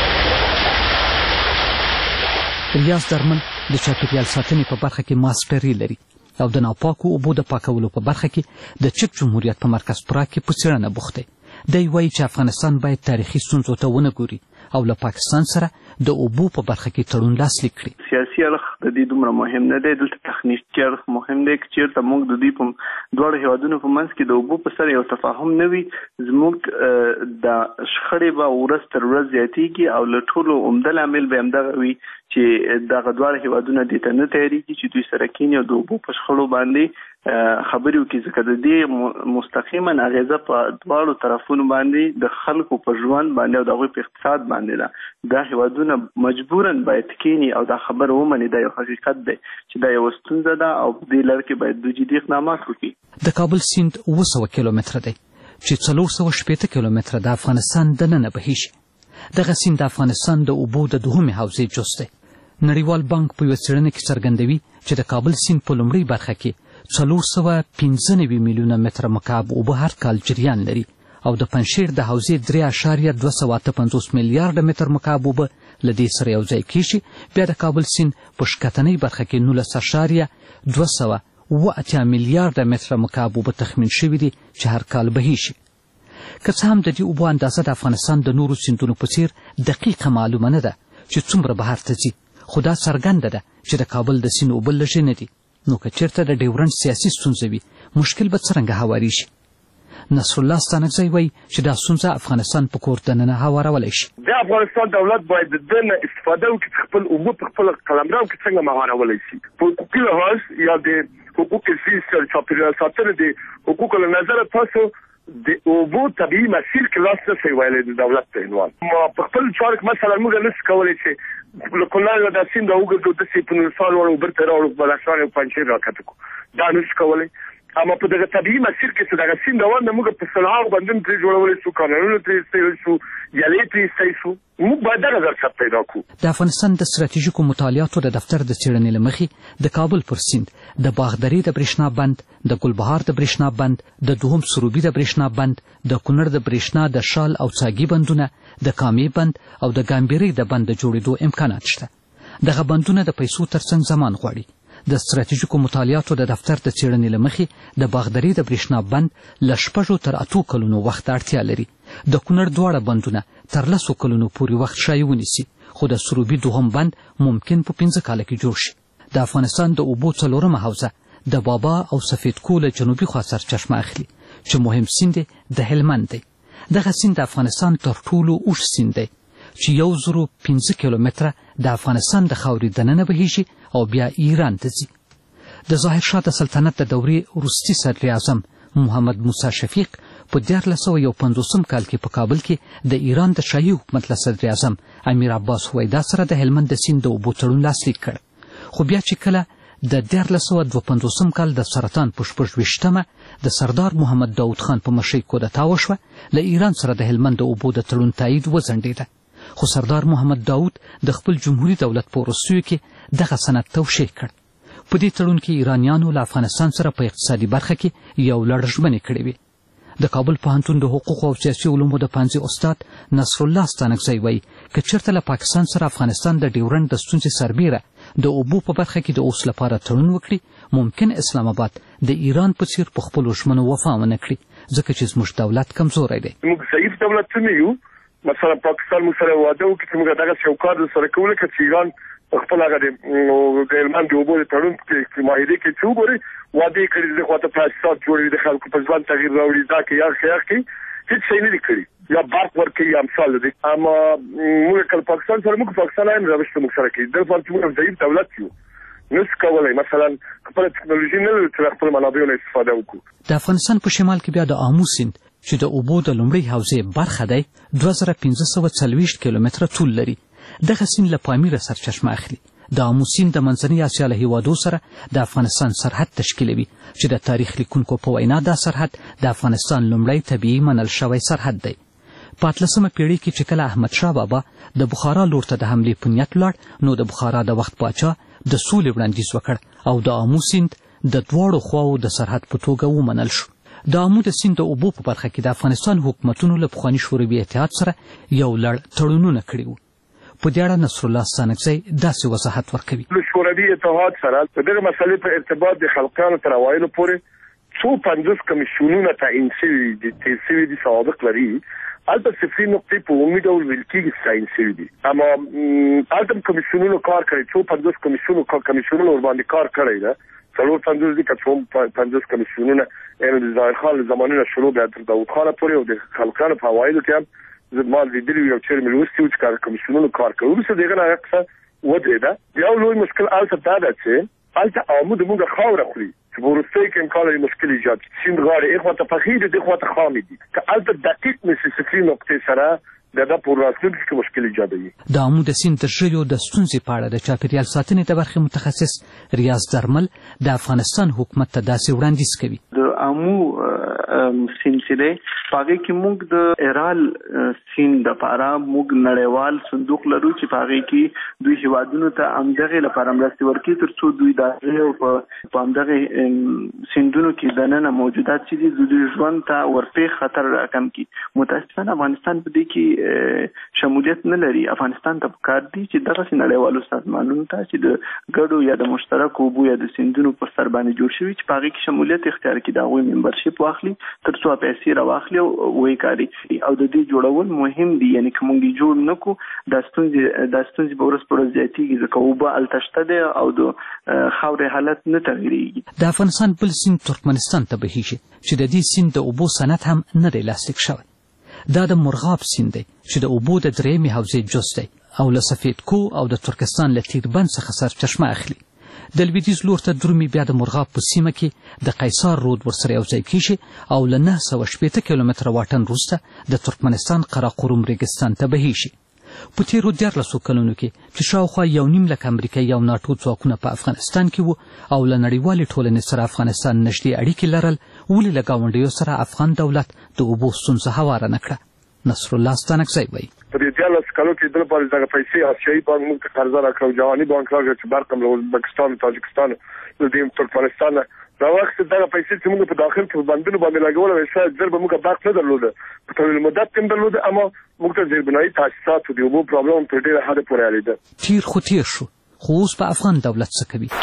[SPEAKER 13] ریاض درمن د چاپیریال ساتنې په برخه کې ماسټري لري او د ناپاکو اوبو د پاکولو په برخه کې د چک جمهوریت په مرکز پوره کې په څېړنه بوخت دی. دی وایي چې افغانستان باید تاریخي ستونزو ته ونه ګوري او له پاکستان سره د اوبو په برخه کې تړون لاسلیک کړي.
[SPEAKER 14] سیاسي اړخ د دې دومره مهم نه دی، دلته تخنیکي اړخ مهم دی. که چېرته موږ د دوی په دواړو هیوادونو په منځ کې د اوبو په سر یو تفاهم نه وي، زموږ د شخړې به ورځ تر ورځ زیاتېږي او له ټولو عمده لامل به همدغه وي چې دغه دواړه هیوادونه دې ته نه تیارېږي چې دوی سره کښېني او د اوبو په شخړو باندې خبرې وکړي، ځکه د دې مستقیما اغیزه په دواړو طرفونو باندې د خلکو په ژوند باندې او د هغوی په اقتصاد باندې ده. دا هیوادونه مجبوراً باید کښېني او دا خبره ومني، دا یو حقیقت دی چې دا یوه ستونزه ده او په دې لړ کې باید دوی جدي اقدامات وکړي.
[SPEAKER 13] د کابل سیند 700 کیلومتره دی چې 480 کیلومتره د افغانستان دننه بهیږي. دغه سیند د افغانستان د اوبو د دوهمې حوزې جز دی. نړیوال بانک په یوه څېړنه کې څرګندوي چې د کابل سیند په لومړۍ برخه کې 495 میلیونه متره مکعب اوبه هر کال جریان لري او د پنجشیر د حوزې 3.258 میلیارډه متر مکعب اوبه له دې سره یوځای کېږي. بیا د کابل سیند په ښکتنۍ برخه کې 19.280 میلیارډه متره مکعب اوبه تخمین شوي دي چې هر کال بهیږي. که څه هم د دې اوبو اندازه د افغانستان د نورو سیندونو په څېر دقیقه معلومه نه ده چې څومره بهر ته ځي، خو دا څرګنده ده چې د کابل د سیند اوبه لږې نه دي. نو که چېرته د ډیورنډ سیاسي ستونزه وي، مشکل به څرنګه هوارېږي؟ نصر الله ستانکزی وایي چې دا ستونزه افغانستان په کور دننه هوارولی شي.
[SPEAKER 7] د افغانستان دولت باید د دې نه استفاده وکړي چې خپل اوبه په خپل قلمرو کې څنګه مهارولی شي. په حقوقي لحاظ یا د حقوق زیست چاپیریال ساتنه د حقوق له نظر تاسو د اوبو طبيعي مسیر کې لاس نه شي ویلې د دولت په عنوان ما په خپل چارک مثلا موږ نس کولای چې لکه د سیند د اوګه د سي په نورسال ورو برته راوړو بلښان او پنځه راکته کو دا نس کولای اما په دغه طبيعي مسیر کې چې دغه سیند روان د موږ په صلاح باندې تر جوړول شو قانونونه تر استعمال شو یالې تر استعمال شو موږ باید دغه ځای پیدا کړو.
[SPEAKER 13] د افغانستان د ستراتیژیکو مطالعاتو د دفتر د څېړنې لمخې د کابل پر سیند د باغدري د برېښنا بند د ګلبهار د برېښنا بند د دوهم سروبي د برېښنا بند د کونړ د برېښنا د شال او څاګي بندونه د کامې بند او د ګامبيري د بند د جوړېدو امکانات شته. دغه بندونه د پیسو ترڅنګ زمان غواړي. د ستراتیژیکو مطالعاتو د دفتر د څېړنې لمخې د باغدري د برېښنا بند له 6 تر 8 کلونو وخت اړتیا لري. د کونړ دواړه بندونه تر 10 کلونو پورې وخت شایي ونیسي، خو د سروبي دوهم بند ممکن په 15 کاله کې جوړ شي. د افغانستان د اوبو څلورمه حوزه د بابا او سفید کول جنوبي خوا سرچشمه اخلي چې مهم سیند د هلمند دی. دغه سیند د افغانستان تر ټولو اوږد سیند دی چې 1015 کیلومتره د افغانستان د خاورې دننه بهیږي او بیا ایران ته ځي. د ظاهر شاه د سلطنت د دورې وروستي صدر اعظم محمد موسی شفیق په 1950 کال کې په کابل کې د ایران د شاهي حکومت له صدر اعظم امیر عباس هویدا سره د هلمند د سیند د اوبو تړون لاسلیک کړ. خو بیا چې کله د 1952 کال د سرطان په 28مه د سردار محمد داود خان په مشرۍ کودتا وشوه، له ایران سره د هلمند د اوبو د تړون تایید وځنډېده. خو سردار محمد داود د خپل جمهوریت دولت په وروستیو کې دغه سند توشیح کړ. په دې تړون کې ایرانیانو له افغانستان سره په اقتصادي برخه کې یو لړ ژمنې کړې وې. د کابل پوهنتون د حقوقو او سیاسي علومو د پوهنځي استاد نصر الله ستانکزی وایي که چېرته له پاکستان سره افغانستان د ډیورنډ د ستونزې سربیره د اوبو په برخه کې د اوس لپاره تړون وکړي، ممکن اسلام آباد د ایران په څیر په خپلو ژمنو وفا ونه کړي، ځکه چې زموږ دولت کمزوری دی.
[SPEAKER 7] موږ ضعیف دولت نه یو. مثلا پاکستان موږ سره واده وکړي چې موږ دغه شوکار سره کوله چې ایران خپل هغه د هلمند د اوبو د تړون کې معاهده کې چې وګوري واده کړي د خواته پاسپورت جوړوي د خلکو په ځوان تغییر راوړي دا کې یا خیر کې هیڅ شی نه کړي یا برق ورکړي امثال دي. اما موږ کله پاکستان سره موږ پاکستان هم روش موږ سره کوي د فرض موږ ضعیف دولت یو نس کولای مثلا خپل ټکنالوژي نه لري چې خپل منابعو نه استفاده وکړو.
[SPEAKER 13] د افغانستان په شمال کې بیا د آمو سیند چې د اوبو د لومړۍ حوزې برخه دی 2540 کیلومتره طول لري. دغه سیند له پامیره سرچشمه اخلي. د آمو سیند د منځنۍ اسیا له هیوادو سره د افغانستان سرحد تشکیلوي چې د تاریخ لیکونکو په وینا دا سرحد د افغانستان لومړی طبیعي منل شوی سرحد دی. په 18مه پیړۍ کې چې کله احمد شاه بابا د بخارا لور ته د حملې په نیت ولاړ، نو د بخارا د وخت پاچا د سولې وړاندیز وکړ او د آمو سیند د دواړو خواو د سرحد په توګه ومنل شو. د آمو د سیند د اوبو په برخه کې د افغانستان حکومتونو له پخواني شوروي اتحاد سره یو لړ تړونونه کړي وو. په دې اړه نصر الله ستانکزی داسې وضاحت ورکوي.
[SPEAKER 7] له شوروي اتحاد سره د دغه مسلې په ارتباط د خلقانو تر اوایلو پورې 50 کمیسیونونه تعیین شوي دي چې سوابق لري. البته صفري نقطې په عمومي ډول ویل کېږي تعیین شوي دي، اما هلته کمیسیونونو کار کوي. 50 کمیسیونونو ورباندې کار کړی ده. 50 دي که 50 کمیسیونونه د ظاهر خان له زمانې نه شروع بیا تر داود خان پورې او د خلقانو په اوایلو کې هم زمال لیدلی یو چیرې مې لوستي و چې کار کمیسیونونو کار کوي. وروسته د هغه نه هغه قصه ودرېده. یو لوی مشکل هلته دا ده چې هلته آمو د موږ خاوره خوري چې په وروستیو کې امکان لري مشکل ایجاد کړي. سیند غاړې یې خواته پخې دي، دې خواته خامې دي. که هلته دقیق نشي صفري نقطې سره د په راتلونکي کې مشکل ایجادوي.
[SPEAKER 13] د آمو د سیند تر ژویو د ستونزې په اړه د چاپیریال ساتنې د برخې متخصص ریاض درمل د افغانستان حکومت ته داسې وړاندیز کوي.
[SPEAKER 14] د آمو سیند چې دی په هغې کې موږ د ایرال سیند دپاره موږ نړیوال صندوق لرو چې په هغې کې دوی هېوادونو ته همدغې لپاره مرستې ورکوي تر څو دوی د هغې او په همدغې سیندونو کې دننه موجودات چې دي د دوی ژوند ته ورپېښ خطر راکم کړي. متاسفانه افغانستان په دې کې شمولیت نه لري. افغانستان ته پکار دي چې دغسې نړیوالو سازمانونو ته چې د ګډو یا د مشترکو اوبو یا د سیندونو پر سر باندې جوړ شوي چې په هغې کې شمولیت اختیار کړي، د هغوی ممبرشپ واخلي تر څو پیسې راواخلي او ویې کاري. او د دې جوړول مهم دي، یعنې که موږ یې جوړ نه کړو دا ستونزې به ورځ په ورځ زیاتېږي، ځکه اوبه هلته شته دی او د خاورې حالت نه تغیرېږي.
[SPEAKER 13] د افغانستان بل سیند ترکمنستان ته بهیږي چې د دې سیند د اوبو صنعت هم نه دی لاسلیک شوی. دا د مرغاب سیند دی چې د اوبو د درېیمې حوزې جز دی او له سفید کو او د ترکستان له تیربند څخه سرچشمه اخلي. د لویدیځ لور ته درومي بیا د مرغاب په سیمه کې د قیصار رود ورسره یوځای کیږي او له 960 کیلومتره واټن وروسته د ترکمنستان قراقرم ریګستان ته بهیږي. په تیرو 14 کلونو کې چې شاوخوا 1.5 لک امریکایي او ناټو ځواکونه په افغانستان کې وو او له نړیوالې ټولنې سره افغانستان نږدې اړیکې لرل، ولې له ګاونډیو سره افغان دولت د اوبو ستونزه هواره نه کړه؟ نصر الله ستانکزی وایي
[SPEAKER 7] په دې 14 کالو کې د لپاره دغه پیسې آسیایي بانک موږ ته قرضه راکړه، جهاني بانک راکړه چې برقم له ازبکستان، تاجکستان، د ترکمنستان دا وخت دغه پیسې چې موږ په داخل کې په بندونو باندې لګول او شاید ځل به موږ برق نه درلوده، په طویل مدت کې درلوده، اما موږ ته زیربنایي تاسیسات د اوبو پرابلم په ډېره حد پورې اړیده.
[SPEAKER 13] تیر خو تیر شو، خو اوس په افغان دولت څه کوي؟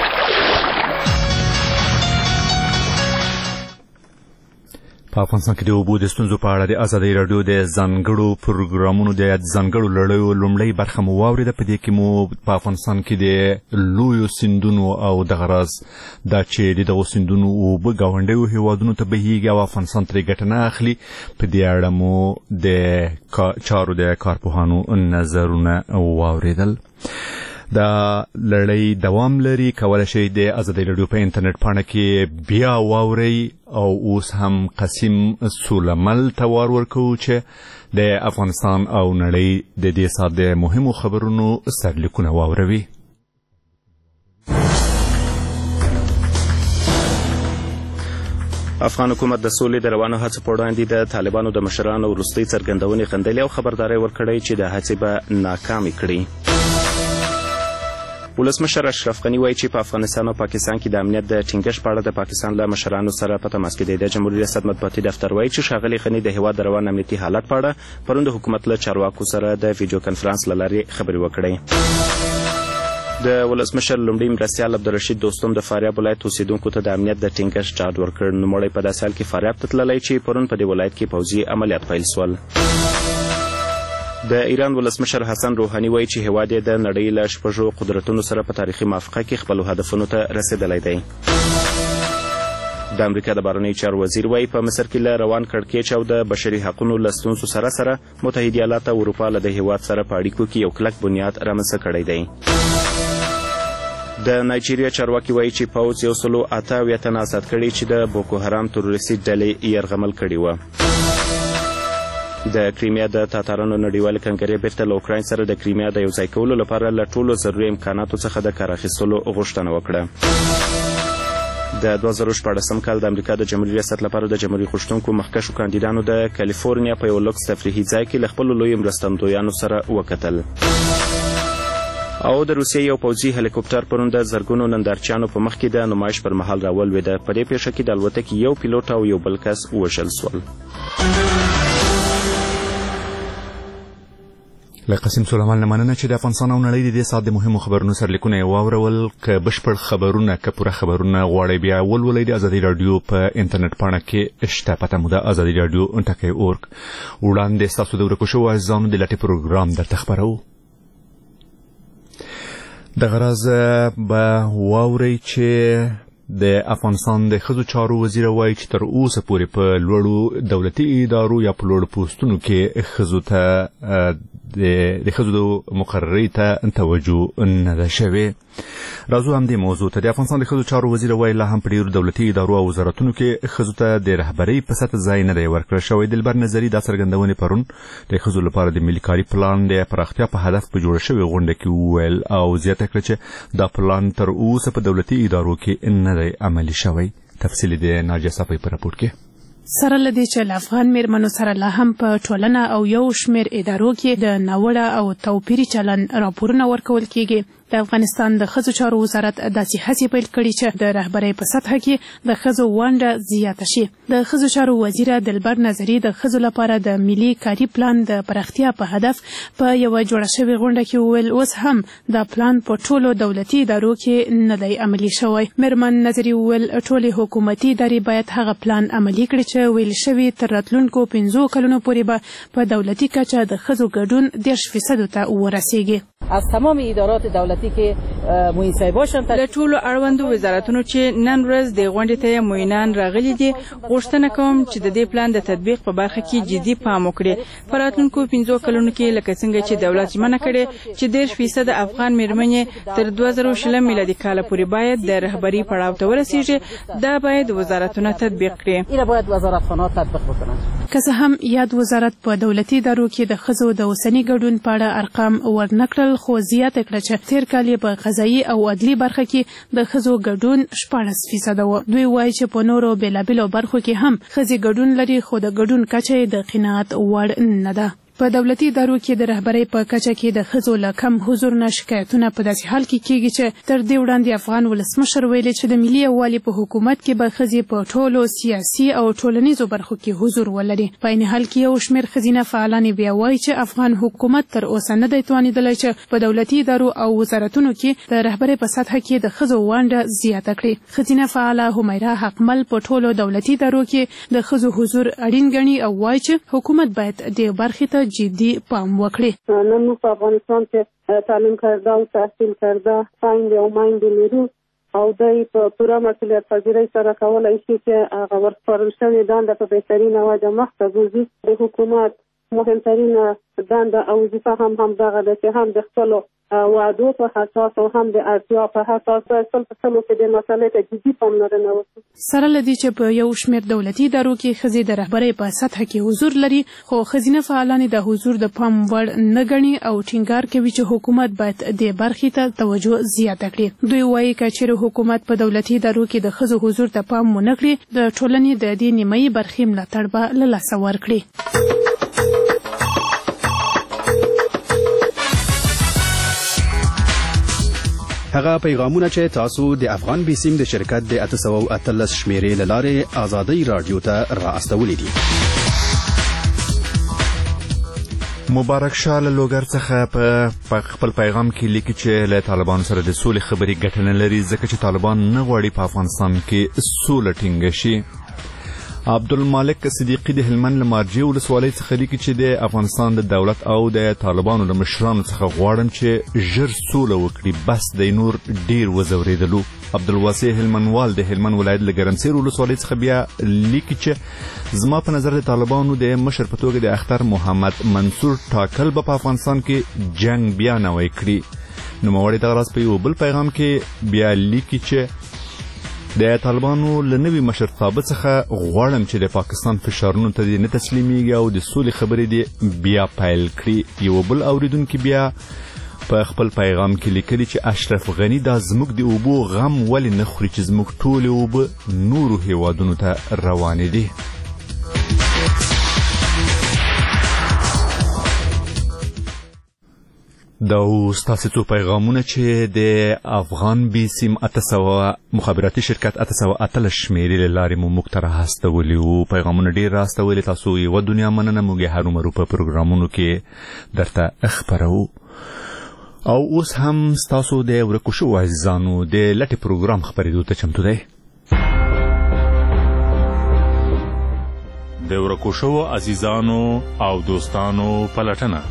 [SPEAKER 2] په افغانستان کې د اوبو د ستونزو په اړه د ازادۍ راډیو د ځانګړو پروګرامونو د ځانګړو لړیو لومړۍ برخه مو واورېده. په دې کې مو په افغانستان کې د لویو سیندونو او دغه راز دا چې د دغو سیندونو اوبه ګاونډیو هیوادونو ته بهیږي او افغانستان ترې ګټه نه اخلي، په دې اړه مو د چارو د کارپوهانو نظرونه واورېدل. دا لړۍ دوام لري، کولی شئ د ازادۍ راډیو په انټرنیټ پاڼه کې بیا واورئ او اوس هم قسیم سولمل ته وار ورکوو چې د افغانستان او نړۍ د دې ساعت د مهمو خبرونو سرلیکونه واوروي.
[SPEAKER 3] افغان حکومت د سولې د روانو هڅو په وړاندې د طالبانو د مشرانو وروستۍ څرګندونې خندلې او خبرداری ورکړی چې د هڅې به ناکامې کړي. ولسمشر اشرف غني وایي چې په افغانستان او پاکستان کې د امنیت د ټینګښت په اړه د پاکستان له مشرانو سره په تماس کې دی. د جمهوریت ریاست مطبوعاتي دفتر وایي چې ښاغلي غني د هیواد د روان امنیتي حالت په اړه پرون د حکومت له چارواکو سره د ویډیو کنفرانس له لارې خبرې وکړې. د ولسمشر لومړي مرستیال عبدالرشید دوستم د فاریاب ولایت اوسیدونکو ته د امنیت د ټینګښت ډاډ ورکړ. نوموړی په داسې حال کې فاریاب ته تللی چې پرون په دې ولایت کې پوځي عملیات پیل سول. د ایران ولسمشر حسن روحاني وایي چې هیواد یې د نړۍ له 6 قدرتونو سره په تاریخي موافقه کې خپلو هدفونو ته رسېدلی دی. د امریکا د بهرنیو چارو وزیر وایي په مصر کې له روان کړکېچ او د بشري حقونو له ستونزو سره سره متحده ایالات او اروپا له د هیواد سره په اړیکو کې یو کلک بنیاد رامنځته کړی دی. د نایجیریا چارواکي وایي چې پوځ 108 تنه آزاد کړي چې د بوکو حرام تروریستي ډلې یرغمل کړي وه. د کریمیا د تاتارانو نړیوالې کنګرې بیرته له اوکراین سره د کریمیا د یوځای کولو لپاره له ټولو ضروري امکاناتو څخه د کار اخیستلو غوښتنه وکړه. د 2014 کال د امریکا د جمهوریت ریاست لپاره د جمهوریت غوښتونکو مخکښو کاندیدانو د کالیفورنیا په یو لوکس تفریحي ځای کې له خپلو لویو مرستندویانو سره وکتل. او د روسیې یو پوځي هلیکوپټر پرون د زرګونو نندارچیانو په مخ کې د نمایش پر مهال راولوېده. په دې پیښه کې د الوتکې یو پیلوټ او یو بل کس وژل سول.
[SPEAKER 2] له قسیم سلیمان نه مننه چې د افغانستان او نړۍ د دې ساعت د مهمو خبرونو سرلیکونه یې واورول. که بشپړ خبرونه که پوره خبرونه غواړئ بیا ولولئ د ازادي راډیو په انټرنیټ پاڼه کې شته. پته مو د ازادي راډیو ټکی اورګ. وړاندې ستاسو د ورکو شوو عزیزانو د لټې پروګرام درته خپروو. دغه راز به واورئ چې د افغانستان د ښځو چارو وزیر وایي چې تر اوسه پورې په لوړو دولتي ادارو یا په لوړو پوستونو کې ښځو ته د ښځو مقررۍ ته توجه نه ده شوې. راځو همدې موضوع ته. د افغانستان د ښځو چارو وزیر وایي لا هم په ډېرو دولتي ادارو او وزارتونو کې ښځو ته د رهبرۍ په سطح ځای نه دی ورکړل شوی. دلبر نظري دا څرګندونې پرون د ښځو لپاره د ملي کاري پلان د پراختیا په هدف په جوړه شوې غونډه کې وویل او زیاته کړه چې دا پلان تر اوسه په دولتي ادارو کې نه دی عملي شوی. تفصیل د ناجیه صفوي په راپور کې.
[SPEAKER 15] سره لدې چې له افغان میرمنو سره لا هم په ټولنه او یو شمېر ادارو کې د ناوړه او توپیري چلن راپورونه ورکول کېږي. د افغانستان د ښځو چارو وزارت داسې هڅې پیل کړي چې د رهبرۍ په سطحه کې د ښځو ونډه زیاته شي. د ښځو چارو وزیره دلبر نظري د ښځو لپاره د ملي کاري پلان د پراختیا په هدف په یوه جوړه شوې غونډه کې وویل اوس هم دا پلان په ټولو دولتي ادارو کې نه دی عملي شوی. میرمن نظري وویل ټولې حکومتي ادارې باید هغه پلان عملي کړي چې ویل شوي تر راتلونکو 15 کلونو پورې به په دولتي کچه د ښځو ګډون 10% ته ورسیږي.
[SPEAKER 16] از تمام ادارات دولتی که موینسای باشند.
[SPEAKER 17] له ټولو اړوندو وزارتونو چې نن ورځ د غونډې ته موینان راغلي دي غوښتنه کوم چې د دې پلان د تطبیق په برخه کې جدي پام وکړي. په راتلونکو 15 کلونو کې لکه څنګه چې دولت ژمنه کړې چې 10% افغان میرمنې تر 2020 میلادي کال پورې باید د رهبري پړاو ته ورسیږي. دا باید وزارتونه تطبیق کړي.
[SPEAKER 16] ایله باید وزارتخانه تطبیق وکړي.
[SPEAKER 15] که څه هم یاد وزارت په دولتي ادارو کې د ښځو د اوسني ګډون په اړه ارقام ورنکړل، خو زیاته کړه چې تیر کال په قضایي او عدلي برخه کې د ښځو ګډون 14% و. دوی وایي چې په نورو بیلابیلو برخو کې هم ښځې ګډون لري، خو د ګډون کچه د قناعت وړ نه ده. په دولتي ادارو کې د رهبرۍ په کچه کې د ښځو له کم حضور نه شکایتونه په داسې حال کې کیږي چې تر دې وړاندې افغان ولسمشر ویلي چې د ملي یووالي په حکومت کې به ښځې په ټولو سیاسي او ټولنیزو برخو کې حضور ولري. په عین حال کې یو شمېر ښځینه فعالان بیا وایي چې افغان حکومت تر اوسه نه دی توانېدلی چې په دولتي ادارو او وزارتونو کې د رهبرۍ په سطحه کې د ښځو ونډه زیاته کړي. ښځینه فعاله همیرا حقمل په ټولو دولتي ادارو کې د ښځو حضور اړین ګڼي او وایي چې حکومت باید دې برخې ته جدي پام وکړي.
[SPEAKER 18] نن موږ په افغانستان کې تعلیم کرده او تحصیل کرده خویندې او میندې لرو او دوی په پوره مسؤلیت پذیرۍ سره کولی شي چې هغه ورسپارل شوې دنده په بهترینه وجه مخته بوځي. د حکومت مهمترینه دنده او وظیفه هم دغه ده چې هم د خپلو وعدو په اساس او هم د اړتیا په اساس سل په سلو کې د مسئلې ته جدي پاملرنه وکړي.
[SPEAKER 15] سره له دې چې په یو شمېر دولتي ادارو کې ښځې د رهبرۍ په سطحه کې حضور لري، خو ښځینه فعالان د حضور د پام وړ نه ګڼي او ټینګار کوي چې حکومت باید دې برخې ته توجه زیاته کړي. دوی وایي که چېرې حکومت په دولتي ادارو کې د ښځو حضور ته پام ونه کړي، د ټولنې د دې نیمایي برخې ملاتړ به له لاسه ورکړي.
[SPEAKER 19] هغه پیغامونه چې تاسو د افغان بیسیم د شرکت د 813 شمیرې له لارې آزادۍ رادیو ته را استولې دي.
[SPEAKER 2] مبارک شاه له لوګر څخه په خپل پیغام کې لیکي چې له طالبانو سره د سولې خبرې ګټه نه لري ځکه چې طالبان نه غواړي په افغانستان کې سوله ټینګه شي. عبدالمالک صدیقی د هلمند له مارجې ولسوالۍ څخه لیکي چې د افغانستان د دولت او د طالبانو له مشرانو څخه غواړم چې ژر سوله وکړي، بس د نور ډیر وزوریدلو. عبدالواسع هلمندوال د هلمند ولایت له ګرمسیر ولسوالۍ څخه بیا لیکي چې زما په نظر د طالبانو د مشر په توګه د اختر محمد منصور ټاکل به په افغانستان کې جنگ بیا نوی کړي. نوموړی دغه راز په یو بل پیغام کې بیا لیکي چې د طالبانو له نوي مشرتابه څخه غواړم چې د پاکستان فشارونو ته نه تسلیمیږي او د سولې خبرې دې بیا پیل کړي. یو بل اوریدونکي بیا په خپل پیغام کې لیکلي چې اشرف غنی دا زموږ د اوبو غم ولې نه خوري چې زموږ ټولې اوبه نورو هیوادونو ته روانې دي. دا ستاسو څو پیغامونه چې د افغان بیسیم 800 مخابراتي شرکت 813 شمیرې له لارې مو موږ ته راستولي وو. پیغامونه ډېر راستولي، تاسو یوه دنیا مننه. موږ یې هرومرو په پروګرامونو کې درته خپروو. او اوس هم ستاسو د ورکو شوو عزیزانو د لټې پروګرام خپرېدو ته چمتو دی.
[SPEAKER 1] د ورکو شوو عزیزانو او دوستانو پلټنه.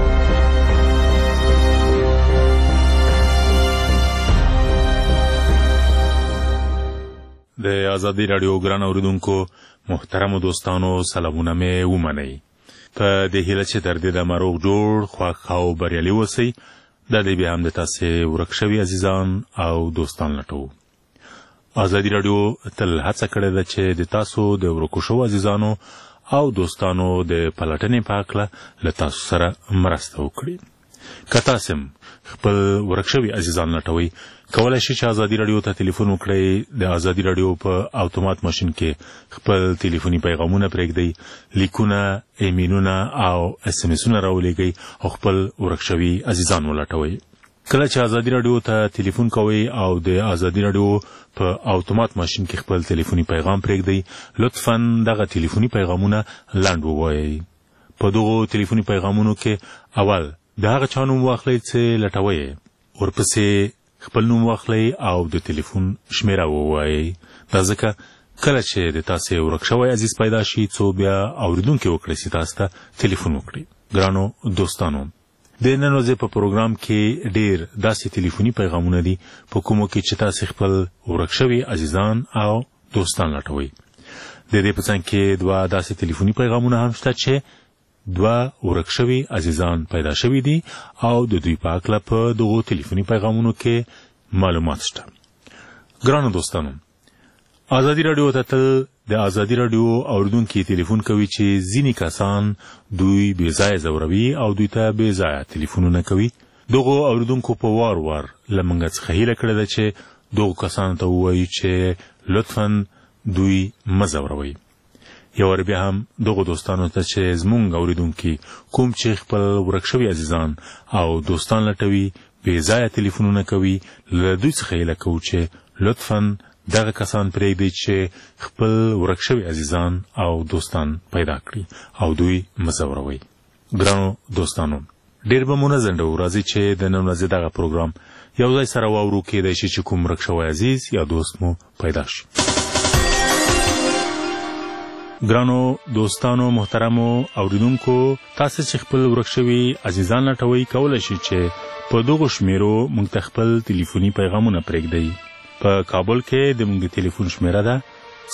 [SPEAKER 1] د آزادی رادیو ګران اوریدونکو محترم دوستانو سلامونه مې ومنئ. په دې هیله چې تر دې دمه روغ جوړ خوښ او بریالي اوسئ. دا دی بیا هم د تاسې ورک شوي عزیزان او دوستان لټوو. آزادی رادیو تل هڅه کړې ده چې د تاسو د ورکو شوو عزیزانو او دوستانو د پلټنې په هکله له تاسو سره مرسته وکړي. که تاسو خپل ورک شوي عزیزان لټوئ، کولای شئ چې آزادی رادیو ته ټلیفون وکړئ. د آزادی رادیو په اتومات ماشین کې خپل ټلیفوني پیغامونه پرېږدئ، لیکونه، ایمیلونه او اس ام اسونه راولېږئ او خپل ورک شوي عزیزان ولټوئ. کله چې آزادی رادیو ته ټلیفون کوئ او د آزادی رادیو په اتومات ماشین کې خپل ټلیفوني پیغام پرېږدئ، لطفاً دغه ټلیفوني پیغامونه لنډ ووایئ. په دغو ټلیفوني پیغامونو کې اول د هغه چا نوم واخلئ چې لټوئ، ورپسې خپل نوم واخلئ او د ټلیفون شمیره ووایئ. دا ځکه کله چې د تاسې ورک شوی عزیز پیدا شي، څو بیا اوریدونکي وکړئ چې تاسو ته ټلیفون وکړي. ګرانو دوستانو، د نن ورځې په پروګرام کې ډیر داسې ټلیفوني پیغامونه دي په کومو کې چې تاسو خپل ورک شوي عزیزان او دوستان لټوي. د دې په څنګ کې دوه داسې ټلیفوني پیغامونه هم شته چې دوه ورک شوي عزیزان پیدا شوي دي او د دوی په اړه په دغو ټلیفوني پیغامونو کې معلومات شته. ګرانو دوستانو، ازادي رادیو ته تل د ازادي رادیو اوریدونکو ټلیفون کوي چې ځینې کسان دوی بې ځایه ځوروي او دوی ته بې ځایه ټلیفونونه کوي. دغو اوریدونکو په وار وار له موږ څخه هیله کړې ده چې دغو کسانو ته ووایي چې لطفا دوی مه ځوروئ. یو وار بیا هم دغو دوستانو ته چې زموږ اوریدونکي کوم چې خپل ورک شوي عزیزان او دوستان لټوي بې ځایه ټلیفونونه کوي، له دوی څخه هیله کوو چې لطفا دغه کسان پرېږدي چې خپل ورک شوي عزیزان او دوستان پیدا کړي او دوی مه ځوروئ. ګرانو دوستانو، ډېر به مو نه ځنډوو، راځئ چې د نن ورځې دغه پروګرام یو ځای سره واورو، کېدای شي چې کوم ورک شوی عزیز یا دوست مو پیدا شي. ګرانو دوستانو، محترمو اوریدونکو، تاسو چې خپل ورک شوي عزیزان لټوئ، کولی شئ چې په دغو شمیرو موږ ته خپل ټلیفوني پیغامونه پرېږدئ. په کابل کې د موږ د ټلیفون شمیره ده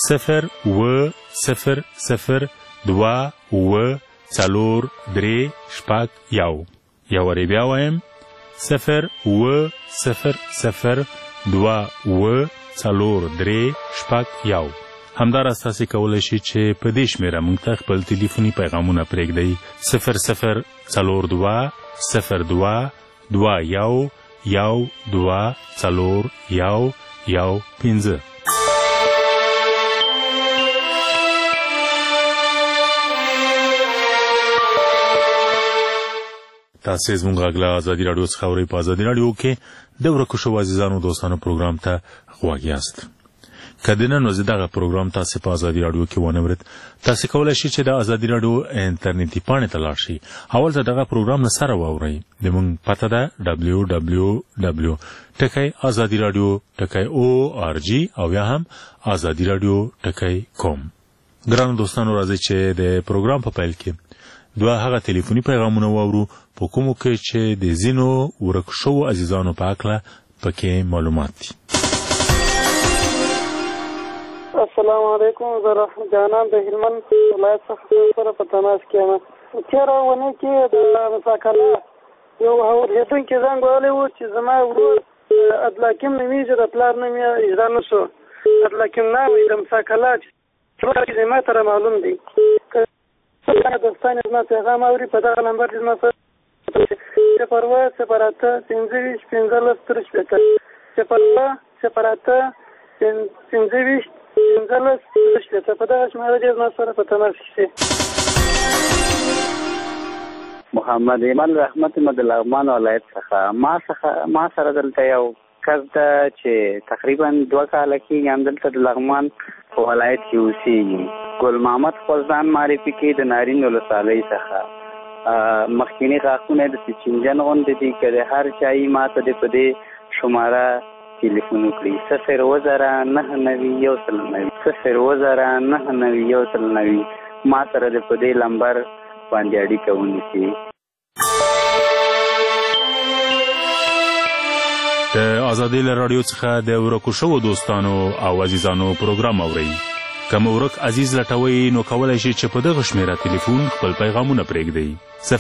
[SPEAKER 1] 0800437. یو واری بیا وایم 0800437. همداراز تاسو کولی شئ چې په دې شمیره موږ ته خپل ټلیفوني پیغامونه پرېږدئ 0022221. تاسو زموږ غږ له ازادي راډیو څخه اورئ. په ازادي راډیو کې د ورکو شوو عزیزانو دوستانو پروګرام ته غوږ یاست. که د نن ورځې دغه پروګرام تاسو په ازادي راډیو کې ونه اورئ، تاسو کولی شئ چې د ازادي راډیو انټرنیټي پاڼې ته لاړ شئ او هلته دغه پروګرام نه سره واورئ. زموږ پته ده www.azadiradio.org او یا هم azadiradio.com. ګرانو دوستانو، راځئ چې د پروګرام په پیل کې دوه هغه ټلیفوني پیغامونه واورو په کومو کې چې د ځینو ورک شوو عزیزانو په اړه پکې معلومات دي.
[SPEAKER 20] السلام علیکم، زه رحمت جانان د هلمند ولایت څخه سره په تماس کې یم. تېره اونۍ کې د مساکله یو اورېدونکي زنګ وهلی و چې زما ورور عبدالحکیم نومیږي، د پلار نوم یې اجرا نه شو. عبدالحکیم ناوی د مساکله چې ما ته معلوم دی. دوستان زما پیغام اوري په دغه نمبر زما سره 0 په دغه شمېره دې زما سره په تماس کې.
[SPEAKER 21] محمد ایمان رحمت د لغمان ولایت څخه ما سره دلته یو کس ده چې تقریبا 2 کاله کېږي همدلته د لغمان په ولایت کې اوسېږي. ګل محمد خپل ځان معرفي کوي د نارین ولسوالۍ څخه. مخکیني غاښونه د چنجن غوندې دي، که د هر چا یې ما ته د په دې شماره ټلیفون وکړي 00999 ما سره د په دې نمبر باندې اړیکه ونیسي.
[SPEAKER 1] د ازادي رادیو څخه د ورکو شوو دوستانو او عزیزانو پروګرام اورئ. که مو ورک عزیز لټوئ نو کولی شئ چې په دغه شمیره ټلیفون خپل پیغامونه پرېږدئ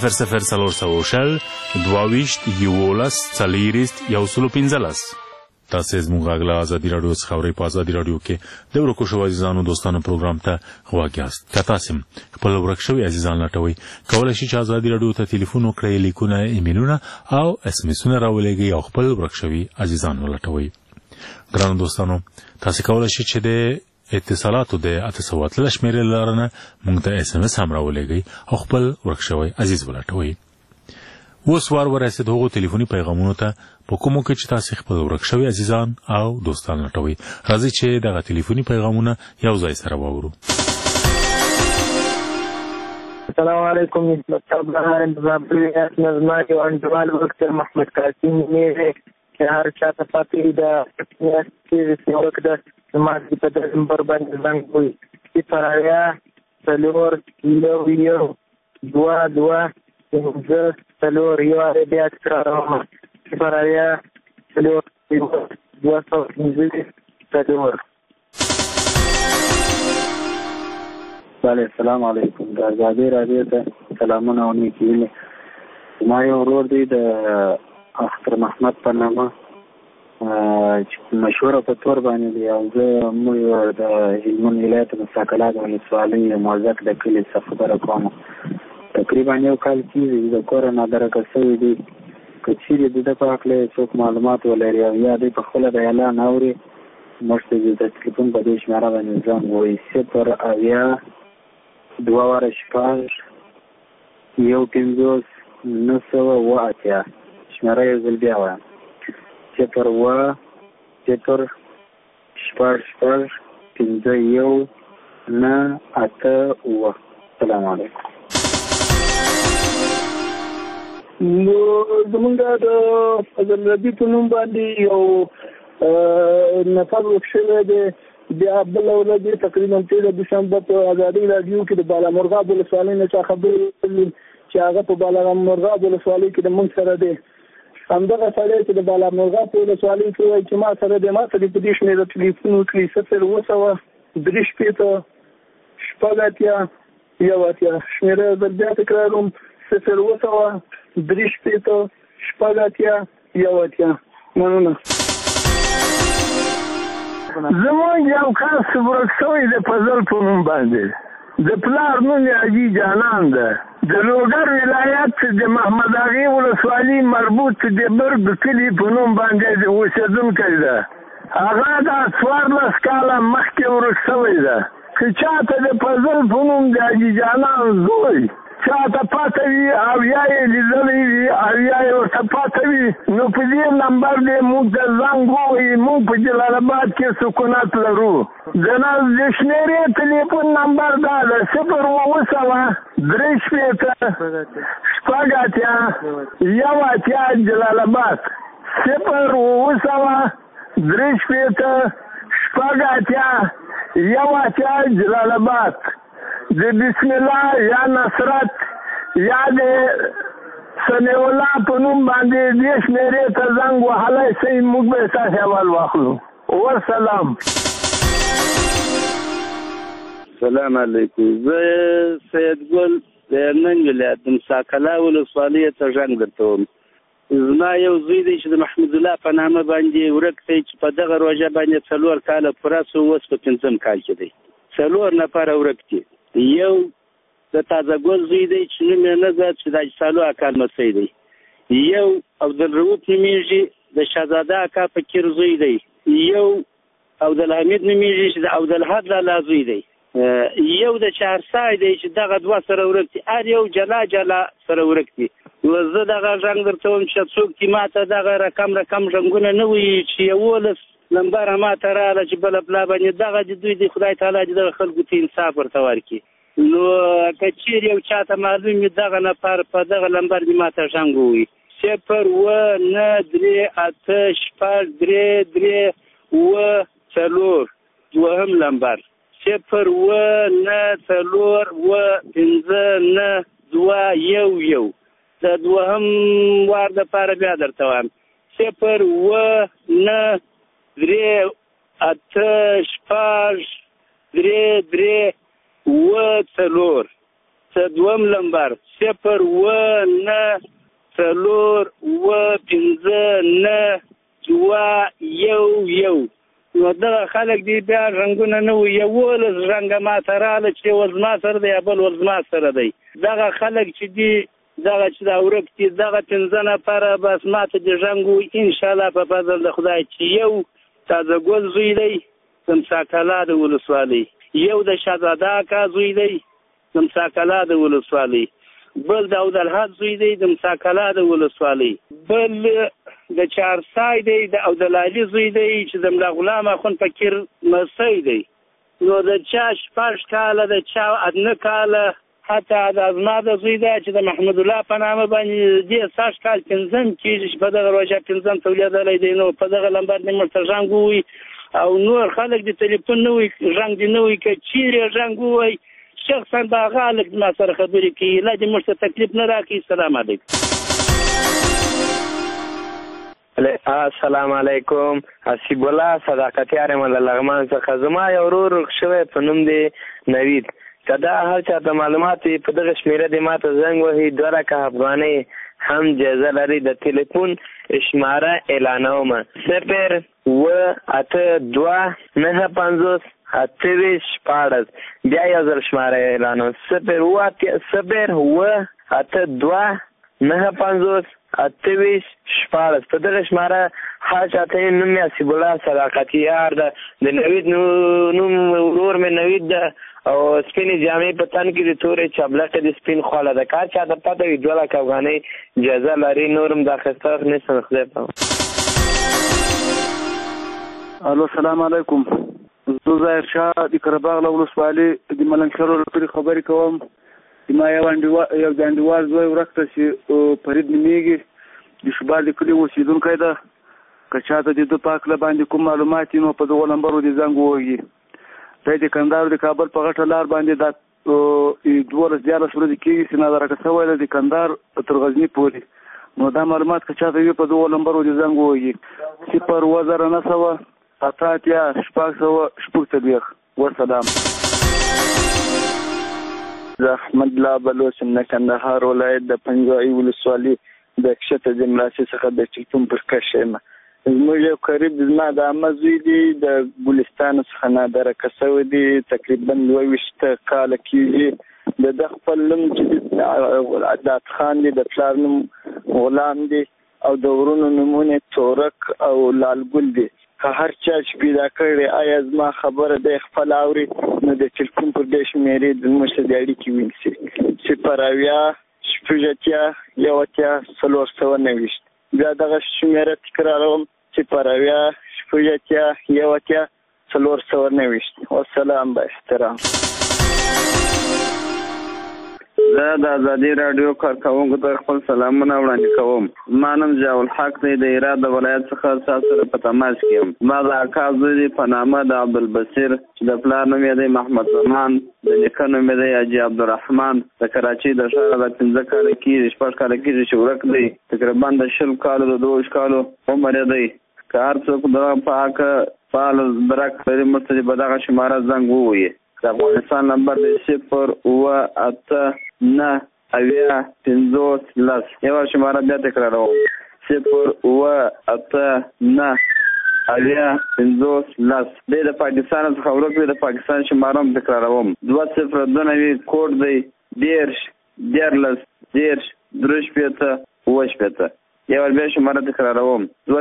[SPEAKER 1] 00422114015. تاسو زموږ غږ له ازادي رادیو څخه اورئ. په ازادي رادیو کې د ورکو شوو عزیزانو دوستانو پروګرام ته غوږ یاست. که تاسو خپل ورک شوي عزیزان لټوئ، کولی شئ چې ازادي رادیو ته ټلیفون وکړئ، لیکونه، ایمیلونه او اس ام اسونه راولېږئ او خپل ورک شوي عزیزان ولټوئ. ګرانو دوستانو، تاسو کولی شئ چې د اتصالاتو د 883 شمیرې له لارې نه موږ ته اس ام اس هم راولېږئ او خپل ورک شوی عزیز ولټوئ. اوس وار ورسېد هغو ټلیفوني پیغامونو ته په کومو کې چې تاسو خپل ورک شوي عزیزان او دوستان لټوئ. راځئ چې دغه ټلیفوني پیغامونه یو ځای سره واورو.
[SPEAKER 22] السلام علیکم. نظما یو انډیوال وخت محمد قاسم میرے چې هر چا ته پاتې ده چې وخت ده زما په دې نمبر باندې زنګ وي 0 4 2 2 5 څلور یو وارې بیا تکراروم 0 اویا څلور 215 څلور.
[SPEAKER 21] بله السلام علیکم. د ازادي راډیو ته سلامونه او نیکې هیلې. ما یو ورور دی د اختر محمد په نامه چې مشهوره په تور باندې دی او زه موږ د هلمند ولایت مساکلات ولسوالۍ موظف د کلي څخه خبره کوم. تقریبا یو کال کېږي د کوره نادرکه شوی دی. که چیرې د ده په هکله څوک معلومات ولري او یا دی په خپله د اعلان اوري موږ ته د تلیفون په دې شمېره باندې زنګ ووایي 0 اویا 2 واره شپږ 150 980 شمېره یو ځل بیا وایم 0 اوه 0 شپږ شپږ 51 980. السلام علیکم.
[SPEAKER 22] نو زمونږ د فضل ربي په نوم باندې یو نفر ورک شوی دی. بیا بله ورځ یې تقریبا 13 دوشنبه په ازادي راډیو کې د بالامرغاب ولسوالۍ نه چا خبرې وکړلې چې هغه په بالامرغاب ولسوالۍ کې د موږ سره دی. همدغه سړی چې د بالامرغاب په ولسوالۍ کې وایي چې ما سره دی، ما ته دې په دې شمېره تلیفون وکړي 0 200 3 شپږ 1 شمېره زه بیا تکراروم 0 200 3 شپږ 1. مننه.
[SPEAKER 4] زمونږ یو کس ورک شوی د فضل په نوم باندې د پلار نوم یې حاجي جانان ده. د لوګر ولایت د محمد اغې ولسوالي مربوط د برګ کلي په نوم باندې اوسېدونکی ده. هغه د 14 کاله مخکې ورک شوی ده. که چاته د فضل په نوم د حاجي جانان زوی چاته پاته وي او یا یې لیدلی وي او یا یې ورته پاته وي نو په دې نمبر دی موږ ته زنګ ووایي. موږ په جلال آباد کې سکونت لرو. د شمېرې تلیفون نمبر دا ده 0 3 شپږ 1 جلال آباد 0 3 شپږ 1 جلال آباد. د بسم الله یا نصرت یا د سمیع الله په نوم باندې دې شمېرې ته زنګ وهلی شئ، موږ به ستاسې احوال واخلو. والسلام.
[SPEAKER 21] سلام علیکم. زه سید ګل د هلمند ولایت د مساکلا ولسوالۍ ته زنګ درته وم. زما یو زوی دی چې د محمود الله په نامه باندې ورک دی چې په دغه روژه باندې 4 کاله پوره شو، اوس په 5م کال کې دی. 4 نفره ورک دي. یو د تازه ګل زوی دی چې نوم یې نه ده چې د اجسالو اکا لمسی دی. یو عبدالرؤف نومیږي د شهزاده اکا فقیر زوی دی. یو عبدالحمید نومیږي چې د عبدالحد لالا زوی دی. یو د چهارسای دی چې دغه 2 سره ورک دي. هر یو جلا جلا سره ورک دي. نو زه دغه زنګ درته وم چې څوک چې ما ته دغه رقم زنګونه نه وایي چې 11 نمبر ما ته راغله چې بله پلا باندې دغه د دوی د خدای تعالی چې دغه خلکو ته انصاف ورته ورکړي. نو که چیرې یو چا ته معلوم وي دغه نفر په دغه نمبر دې ما ته زنګ ووایي 0 9 3 8 6 3 4 دوهم نمبر 0 9 3 5 9 2 1 د دوهم وار دپاره بیا درته وایم 0 9 3 8 6 3 4 دوم نمبر 0 9 3 5 9 2 1. نو دغه خلک دی بیا رنګونه نه وي. 11 رنګه ما ته راغله چې یو زما سره دی بل ول زما سره دی. دغه خلک چې دي دغه چې دا ورک دي دغه 5 نفره بس ما ته د رنګ وي انشاءالله په فضل د خدای چې یو تازه ګل زوی دی د مساکلا د ولسوالۍ، یو د شهزاده اکا زوی دی د مساکلا د ولسوالۍ، بل د عبدالحد زوی دی د مساکلا د ولسوالۍ، بل د چهارسای دی د عبدالعلي زوی دی چې د ملا غلام اخون فقیر مسی دی. نو د چا 6 کاله د چا 9 کاله حتی د ازما د زوی دی چې د محمود الله په نامه باندې دې 6 کال 5 کېږي چې په دغه روژه 5 تولیدلی دی. نو په دغه لمبر دې موږ ته زنګ ووایي او نور خلک د تلیفون نه وایي زنګ دې نه وایي که چیرې زنګ ووایي شخصا به هغه هلک ما سره خبرې کوي. الله دې موږ ته تکلیف نه راکړي. سلام علیکم.
[SPEAKER 5] السلام علیکم. حسیب الله صداقتیار یم له لغمان څخه. زما یو ورور شوی په نوم دی نوید. که دا هر چاته معلومات وي په دغه شمېره دې ماته زنګ وهي 2 لکه افغانۍ هم جایزه لري. د تلیفون شماره اعلانوم 0829528 بیا یو ځل شماره اعلانوم 0829528 په دغه شماره هر چاته نوم مې حسیب الله صداقتیار ده. د نوید نوم ورور مې نوید ده او سپینې جامې په تن کې د تورې چابلکه د سپین خواله ده. که هر چاته پته وي 2 لکه افغانۍ جایزه لري. نور هم دا اخیسته نشم. خدای په
[SPEAKER 8] الو السلام علیکم. زه ظاهر شاه د قرهباغ له ولسوالۍ د ملنګ شهر ولسوالۍ خبرې کوم. ما یو انډیوال زوی ورک ته چې فرید نومیږي د شوبار د کلي اوسېدونکی ده. که چاته د ده په هکله باندې کوم معلومات وي نو په دغو نمبرو دې زنګ ووهي. دی د کندهار د کابل په غټه لار باندې دا 12-14 ورځې کېږي چې نادرکه شوی ده د کندهار تر غزني پورې. نو دا معلومات که چاته وي په دغو نمبرو دې زنګ ووهي 02988 والسلام.
[SPEAKER 21] زه احمد الله بلوچ یم د کندهار ولایت د پنجوایي ولسوالۍ د کښته جملاسي څخه د ټلیفون پر کش یم. زموږ یو قریب زما د عمه زوی دی د ګلستان څخه نادرکه شوی دی. تقریبا 22 کاله کېږي. د ده خپل نوم چې عداد خان دی، د پلار نوم غلام دی او د ورونو نومونه تورک او لالګل دی. که هر چا چې پیدا کړی آیا زما خبره دی خپل اوري نو د ټلیفون پر دې شمېرې زموږ سره د اړیکې ونیسي 080-19490. بیا دغه شمېره تکراروم 080-19490. والسلام با احترام. زه د ازادي راډیو کارکوونکو ته خپل سلامونه وړاندې کوم. زما نوم ضیاء الحق دی. د هرات د ولایت څخه تاسو سره په تماس کې یم. زما د اکا زوی دی په نامه د عبدالبصیر چې د پلار نوم یې دی محمد زمان، د نیکه نوم یې دی حاجي عبدالرحمن. د کراچۍ د ښاره د 15 کاله کېږي 6 کاله کېږي چې ورک دی. تقریبا د 20 کالو د 22 کالو عمر یې دی. که هر څوک دغه په حقه فعال درک لري موږ ته به دغه شماره زنګ ووهي. د افغانستان نمبر دی 0-8-9-50-10. یو شماره بیا تکراروم 0-8-9-50-10. دی د پاکستان څخه ورک دی. د پاکستان شماره هم تکراروم 2029 کوډ دی 10-13-13-15. یو بیا شماره تکراروم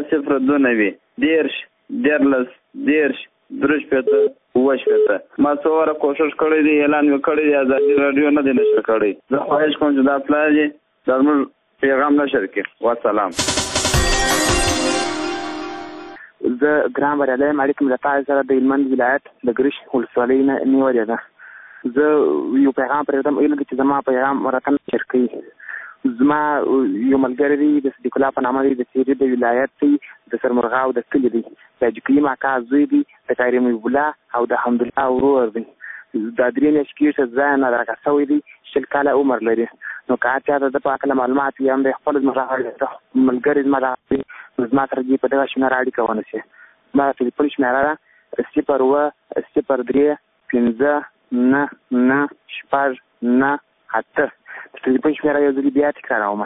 [SPEAKER 21] 2029-13-13-15. ما څو واره کوشش کړی دی، اعلان مې کړی دی، ازادي راډیو نه دی نشر کړی. زه خواهش کوم چې دا پلار دی زموږ پیغام نشر کړي. والسلام.
[SPEAKER 23] زه ګران بریالی یم. اړیکې مې له تاسو سره د هلمند ولایت د ګرش ولسوالۍ نه نیولې ده. زه یو پیغام پرېږدم هیله ده چې زما پیغام راته نشر کړي. زما یو ملګری دی د صدیق الله په نامه دی، د سیرې د ولایت دی، د سرمرغاو د کلي دی، د حاجي اکا زوی دی، د کریم الله او د حمدالله ورور دی. دا 3 میاشتې کېږي چې ځای نادرکه شوی دی، 20 کاله عمر لري. نو که هر چا ته د په هکله معلومات وي هم دی خپل زما ملګری زما دی نو زما سره دې په دغه شمېره اړیکه ونیسي. زما ټلیفون شمېره ده 0-2-0-3-9-9-8. ټلیفون شمېره یو ځلې بیا تکراروم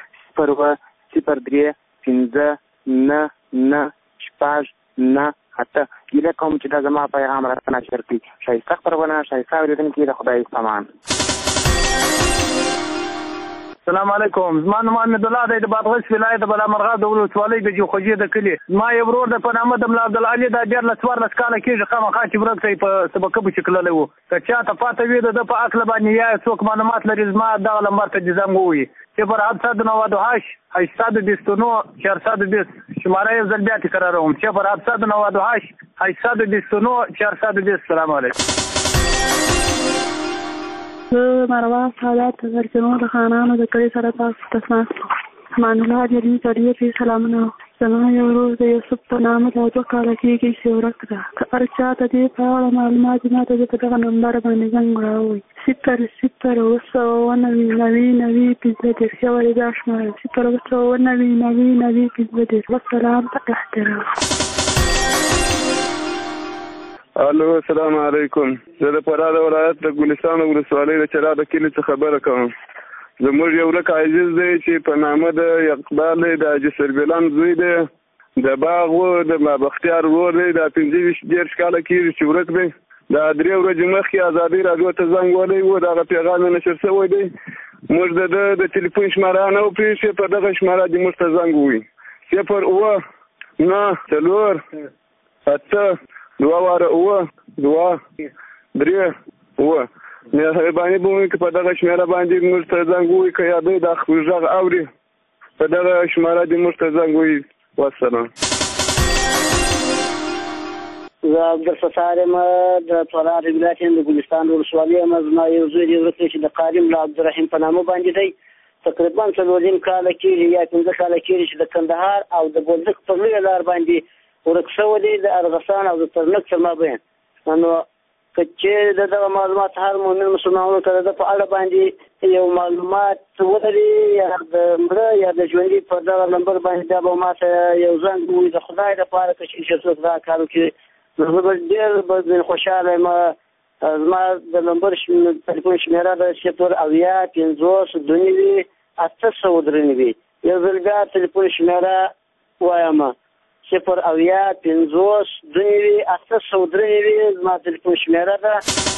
[SPEAKER 23] 0-2-0-3-9-9-8. هیله کوم چې دا زما پیغام راته نشر کړي. ښایسته خپرونه، ښایسته اورېدونکي، د خدای امان.
[SPEAKER 24] السلام علیکم. زما نوم حمید الله دی، د بادغیس ولایت د بلامرغاب د ولسوالۍ د جوخجي د کلي. زما یو ورور د په نامه د ملا عبدالعلي دا 14 کاله کېږي خامخا چې ورک دی په سبقه په تللی و. که چاته پاته وي د ده په هکله باندې یا څوک معلومات لري زما دغه لمبر ته دې زنګ ووهي 0-798-820-420. شماره یو ځل بیا تکراروم 0-798-820-420. السلام علیکم.
[SPEAKER 25] زه مروه سعادت د زرچنو د خانانو د کلي سره تاسو ته امان الله جلي طریقې سلامونه زما یو ورور د یوسف په نامه دا 2 کاله کېږي چې ورک ده. که هر چا ته دې په اړه معلومات ما ته په دغه نمبر باندې زنګ راووایي 009099015 یو دا شماره 009099015. والسلام احترام.
[SPEAKER 24] الو السلام علیکم. زه د فراه ولایت د ګلستان ولسوالۍ د چرا د کلي څخه خبره کوم. زموږ یو ورک عزیز دی چې په نامه د اقبال دی د حاجي سربلان زوی دی د باغ و د بختیار ورور دی د 15 کاله کېږي چې ورک دی. دا 3 ورځې مخکې ازادي راډیو ته زنګ وهلی و دغه پیغام یې نشر شوی دی. موږ د تلیفون شماره نه وپېښې په دغه شماره دې موږ ته زنګ ووایي 0 مهرباني به وکړئ په دغه شمېره باندې موږ ته زنګ ووایي که یا دوی دا غږ اوري په دغه شماره دې موږ ته زنګ ووایي. والسلام.
[SPEAKER 6] زه عبدالفتاح یم د فراه ولایت د ګلستان ولسوالۍ یم. زما یو زوی دی ورک دی چې د قاري ملا عبدالرحیم په نامه باندې دی. تقریبا 4 کاله کېږي یا 15 کاله کېږي چې د کندهار او د بولدک پر لویه لار باندې ورک شوی دی د ارغسان او د ترنک تر مابین. نو که چې دغه معلومات هر مؤمن مسلمان ته د په اړه باندې یو معلومات ولري یا د مړه یا د ژوندي په دغه نمبر باندې دا به ماته یو زنګ ووایي د خدای لپاره که چې څوک دا کار وکړي زه به ډېر خوشحاله یم. زما د نمبر تلیفون شمېره ده 080529893. یو ځل بیا تلیفون شمېره وایم 080529893 زما تلیفون شمېره ده.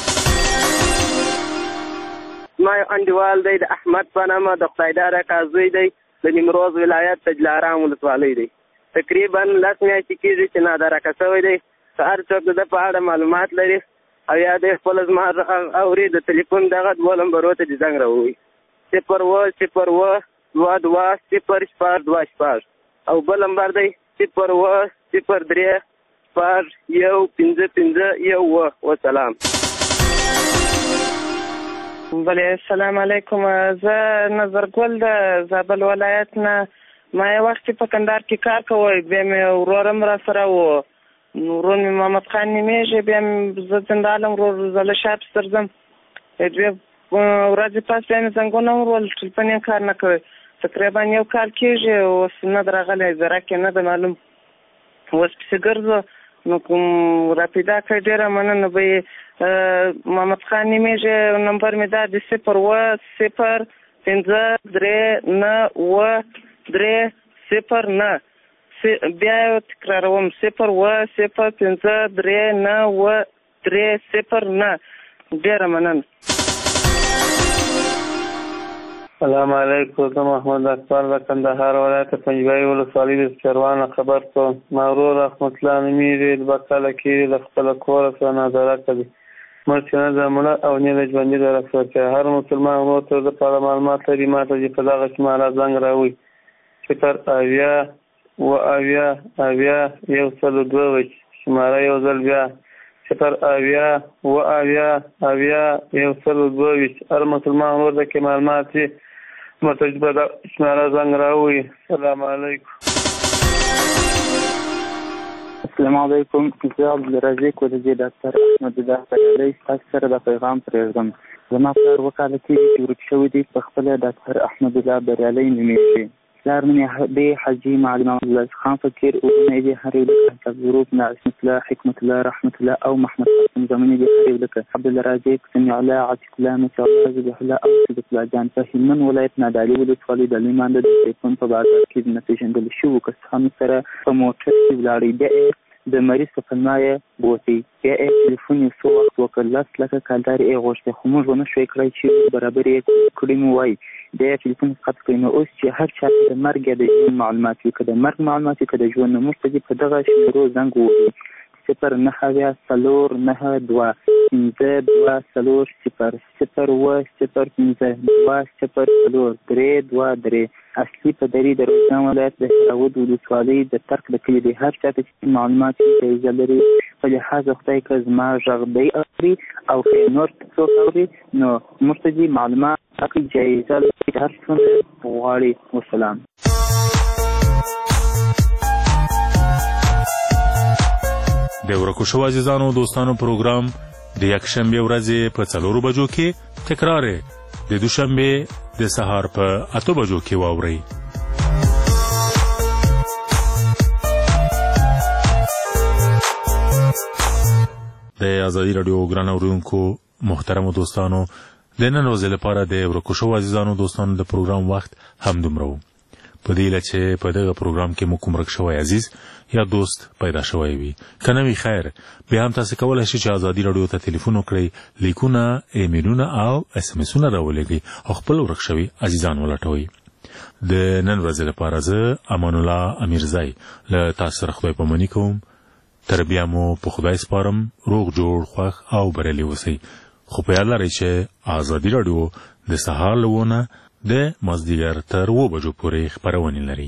[SPEAKER 9] زما یو انډیوال دی د احمد په نامه د خدایدار اکا زوی دی د نیمروز ولایت د جلارام ولسوالۍ دی. تقریبا 10 میاشتې کېږي چې نادرکه شوی دی. که هر څوک د ده په اړه معلومات لري او یا د خپل زما اوري د تلیفون دغه 2 نمبرو ته دې زنګ راووایي 0102020 او بل نمبر دی 010301551. والسلام.
[SPEAKER 10] بله السلام علیکم. زه نظرګل د زابل ولایت نه ما یو وخت په کندهار کې کار کوی بیا مې ورورم را سره و ورور مې محمد خان نومیږي بیا زه زندالم ورور زله شاپ سترځم 2 ورځې پس بیا مې زنګونه ورول ټلیفون یې کار نه کوي تقریبا 1 کال کېږي اوس نه د راغلی زره کې نه د معلوم اوس پسې ګرځو نو کوم را پیدا کړی ډېره مننه به یې محمد خان نومیږي نمبر مې دا د 010599309 بیا یو تکراروم 010599309 ډېره مننه.
[SPEAKER 11] السلام علیکم. زه محمد اکبر د کندهار ولایت پنجوايي ولسوالۍ د چروان خبر کوم. ما ورور رحمت الله نومیږي 2 کاله کېږي له خپله کوره سره نظاره کوي مړ چې نه د مړه او نه د ژوندي د رخصتیا. هر مسلمان ورور ته د په اړه معلومات لري ما ته چې په دغه شماره زنګ راووایي 080900102 شماره یو ځل بیا 080900102. هر مسلمان ورور ته کې معلومات وي مته چې په دغه شماره زنګ راووایي. السلام علیکم.
[SPEAKER 21] السلام علیکم. زه عبدالرزاق ولدي ډاکټر احمد الله بریالي ستاسو سره د پیغام پرېږدم. زما پلار 2 کاله کېږي چې ورک شوی دی. په خپله ډاکټر احمد الله بریالي نومیږي. پلار نوم یې دی حاجي معلم عبدالله خان فقیر ورونه یې هر یو لکه ظروف عصمت الله حکمت الله رحمت الله او محمد قاسم زمانې دي هر یو لکه عبدالرزاق سمیع الله عتیق الله مصطفی الله ذبیح الله او صدیق الله جان په هلمند ولایت نادعلي ولسوالۍ د لوی مانده د تلیفون په بازار کې د نپېژندل شوو کسانو سره په موټر کې ولاړی د مریض په پلمه یې بوتي بیا یې تلیفون یې څو وخت وکړ 10 لکه کالدار یې غوښتې خو موږ ونه شوی کړی چې برابر یې کړي مو وایي بیا یې تلیفون قطع کړی. نو اوس چې هر چا ته د مرګ یا د ژوند معلومات وي که د مرګ معلومات وي که د ژوند موږ ته دې په دغه شمېرو زنګ ووهي 0904005020323 اصلي په درې د روزګان ولایت د هراود ولسوالۍ د ترک د کلي دی. هر چاته چې معلومات جایزه لري په لحاظ خدای که زما غږ دی اوري او که نور څوک اوري نو موږ ته دې معلومات اخلي جایزه لري هر څومره غواړي. والسلام.
[SPEAKER 1] د ورکو شو عزیزانو دوستانو پروګرام د یکشنبه ورځې په 4 بجو کې تکرار د دوشنبه د سهار په 8 بجو کې واورئ. د ازادي رادیو ګران اوریدونکو محترم دوستانو د نن ورځې لپاره د ورکو شو عزیزانو دوستانو د پروګرام وخت هم دومره و. په دې لاره چې په دغه پروګرام کې مو کوم ورک شوی عزیز یا دوست پیدا شوی وي کنه وی خیر به هم تاسو کولای شئ چې ازادي رادیو ته ټلیفون وکړئ، لیکونه، ایمیلونه او اس ام اسونه راولېږئ او خپل ورک شوی عزیزان ولټوئ. د نن ورځې لپاره زه امان الله امیرزای له تاسو سره خدای پاماني کوم. تر بیا مو په خدای سپارم. روغ جوړ خوښ او بریالي اوسئ. خو په یاد لرئ چې ازادي رادیو د سهار لونه د مازدیګر تر 2 بجو پورې خبرونه لري.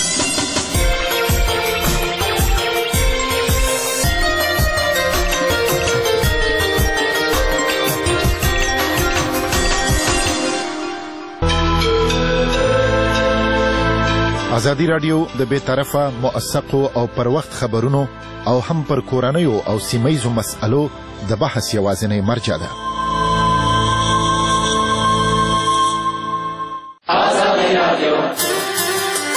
[SPEAKER 3] ازادي رادیو د بے طرفه موثقو او پر وخت خبرونو او هم پر کورنیو او سیمایزو مسألو د بحث یوازینی مرجع ده.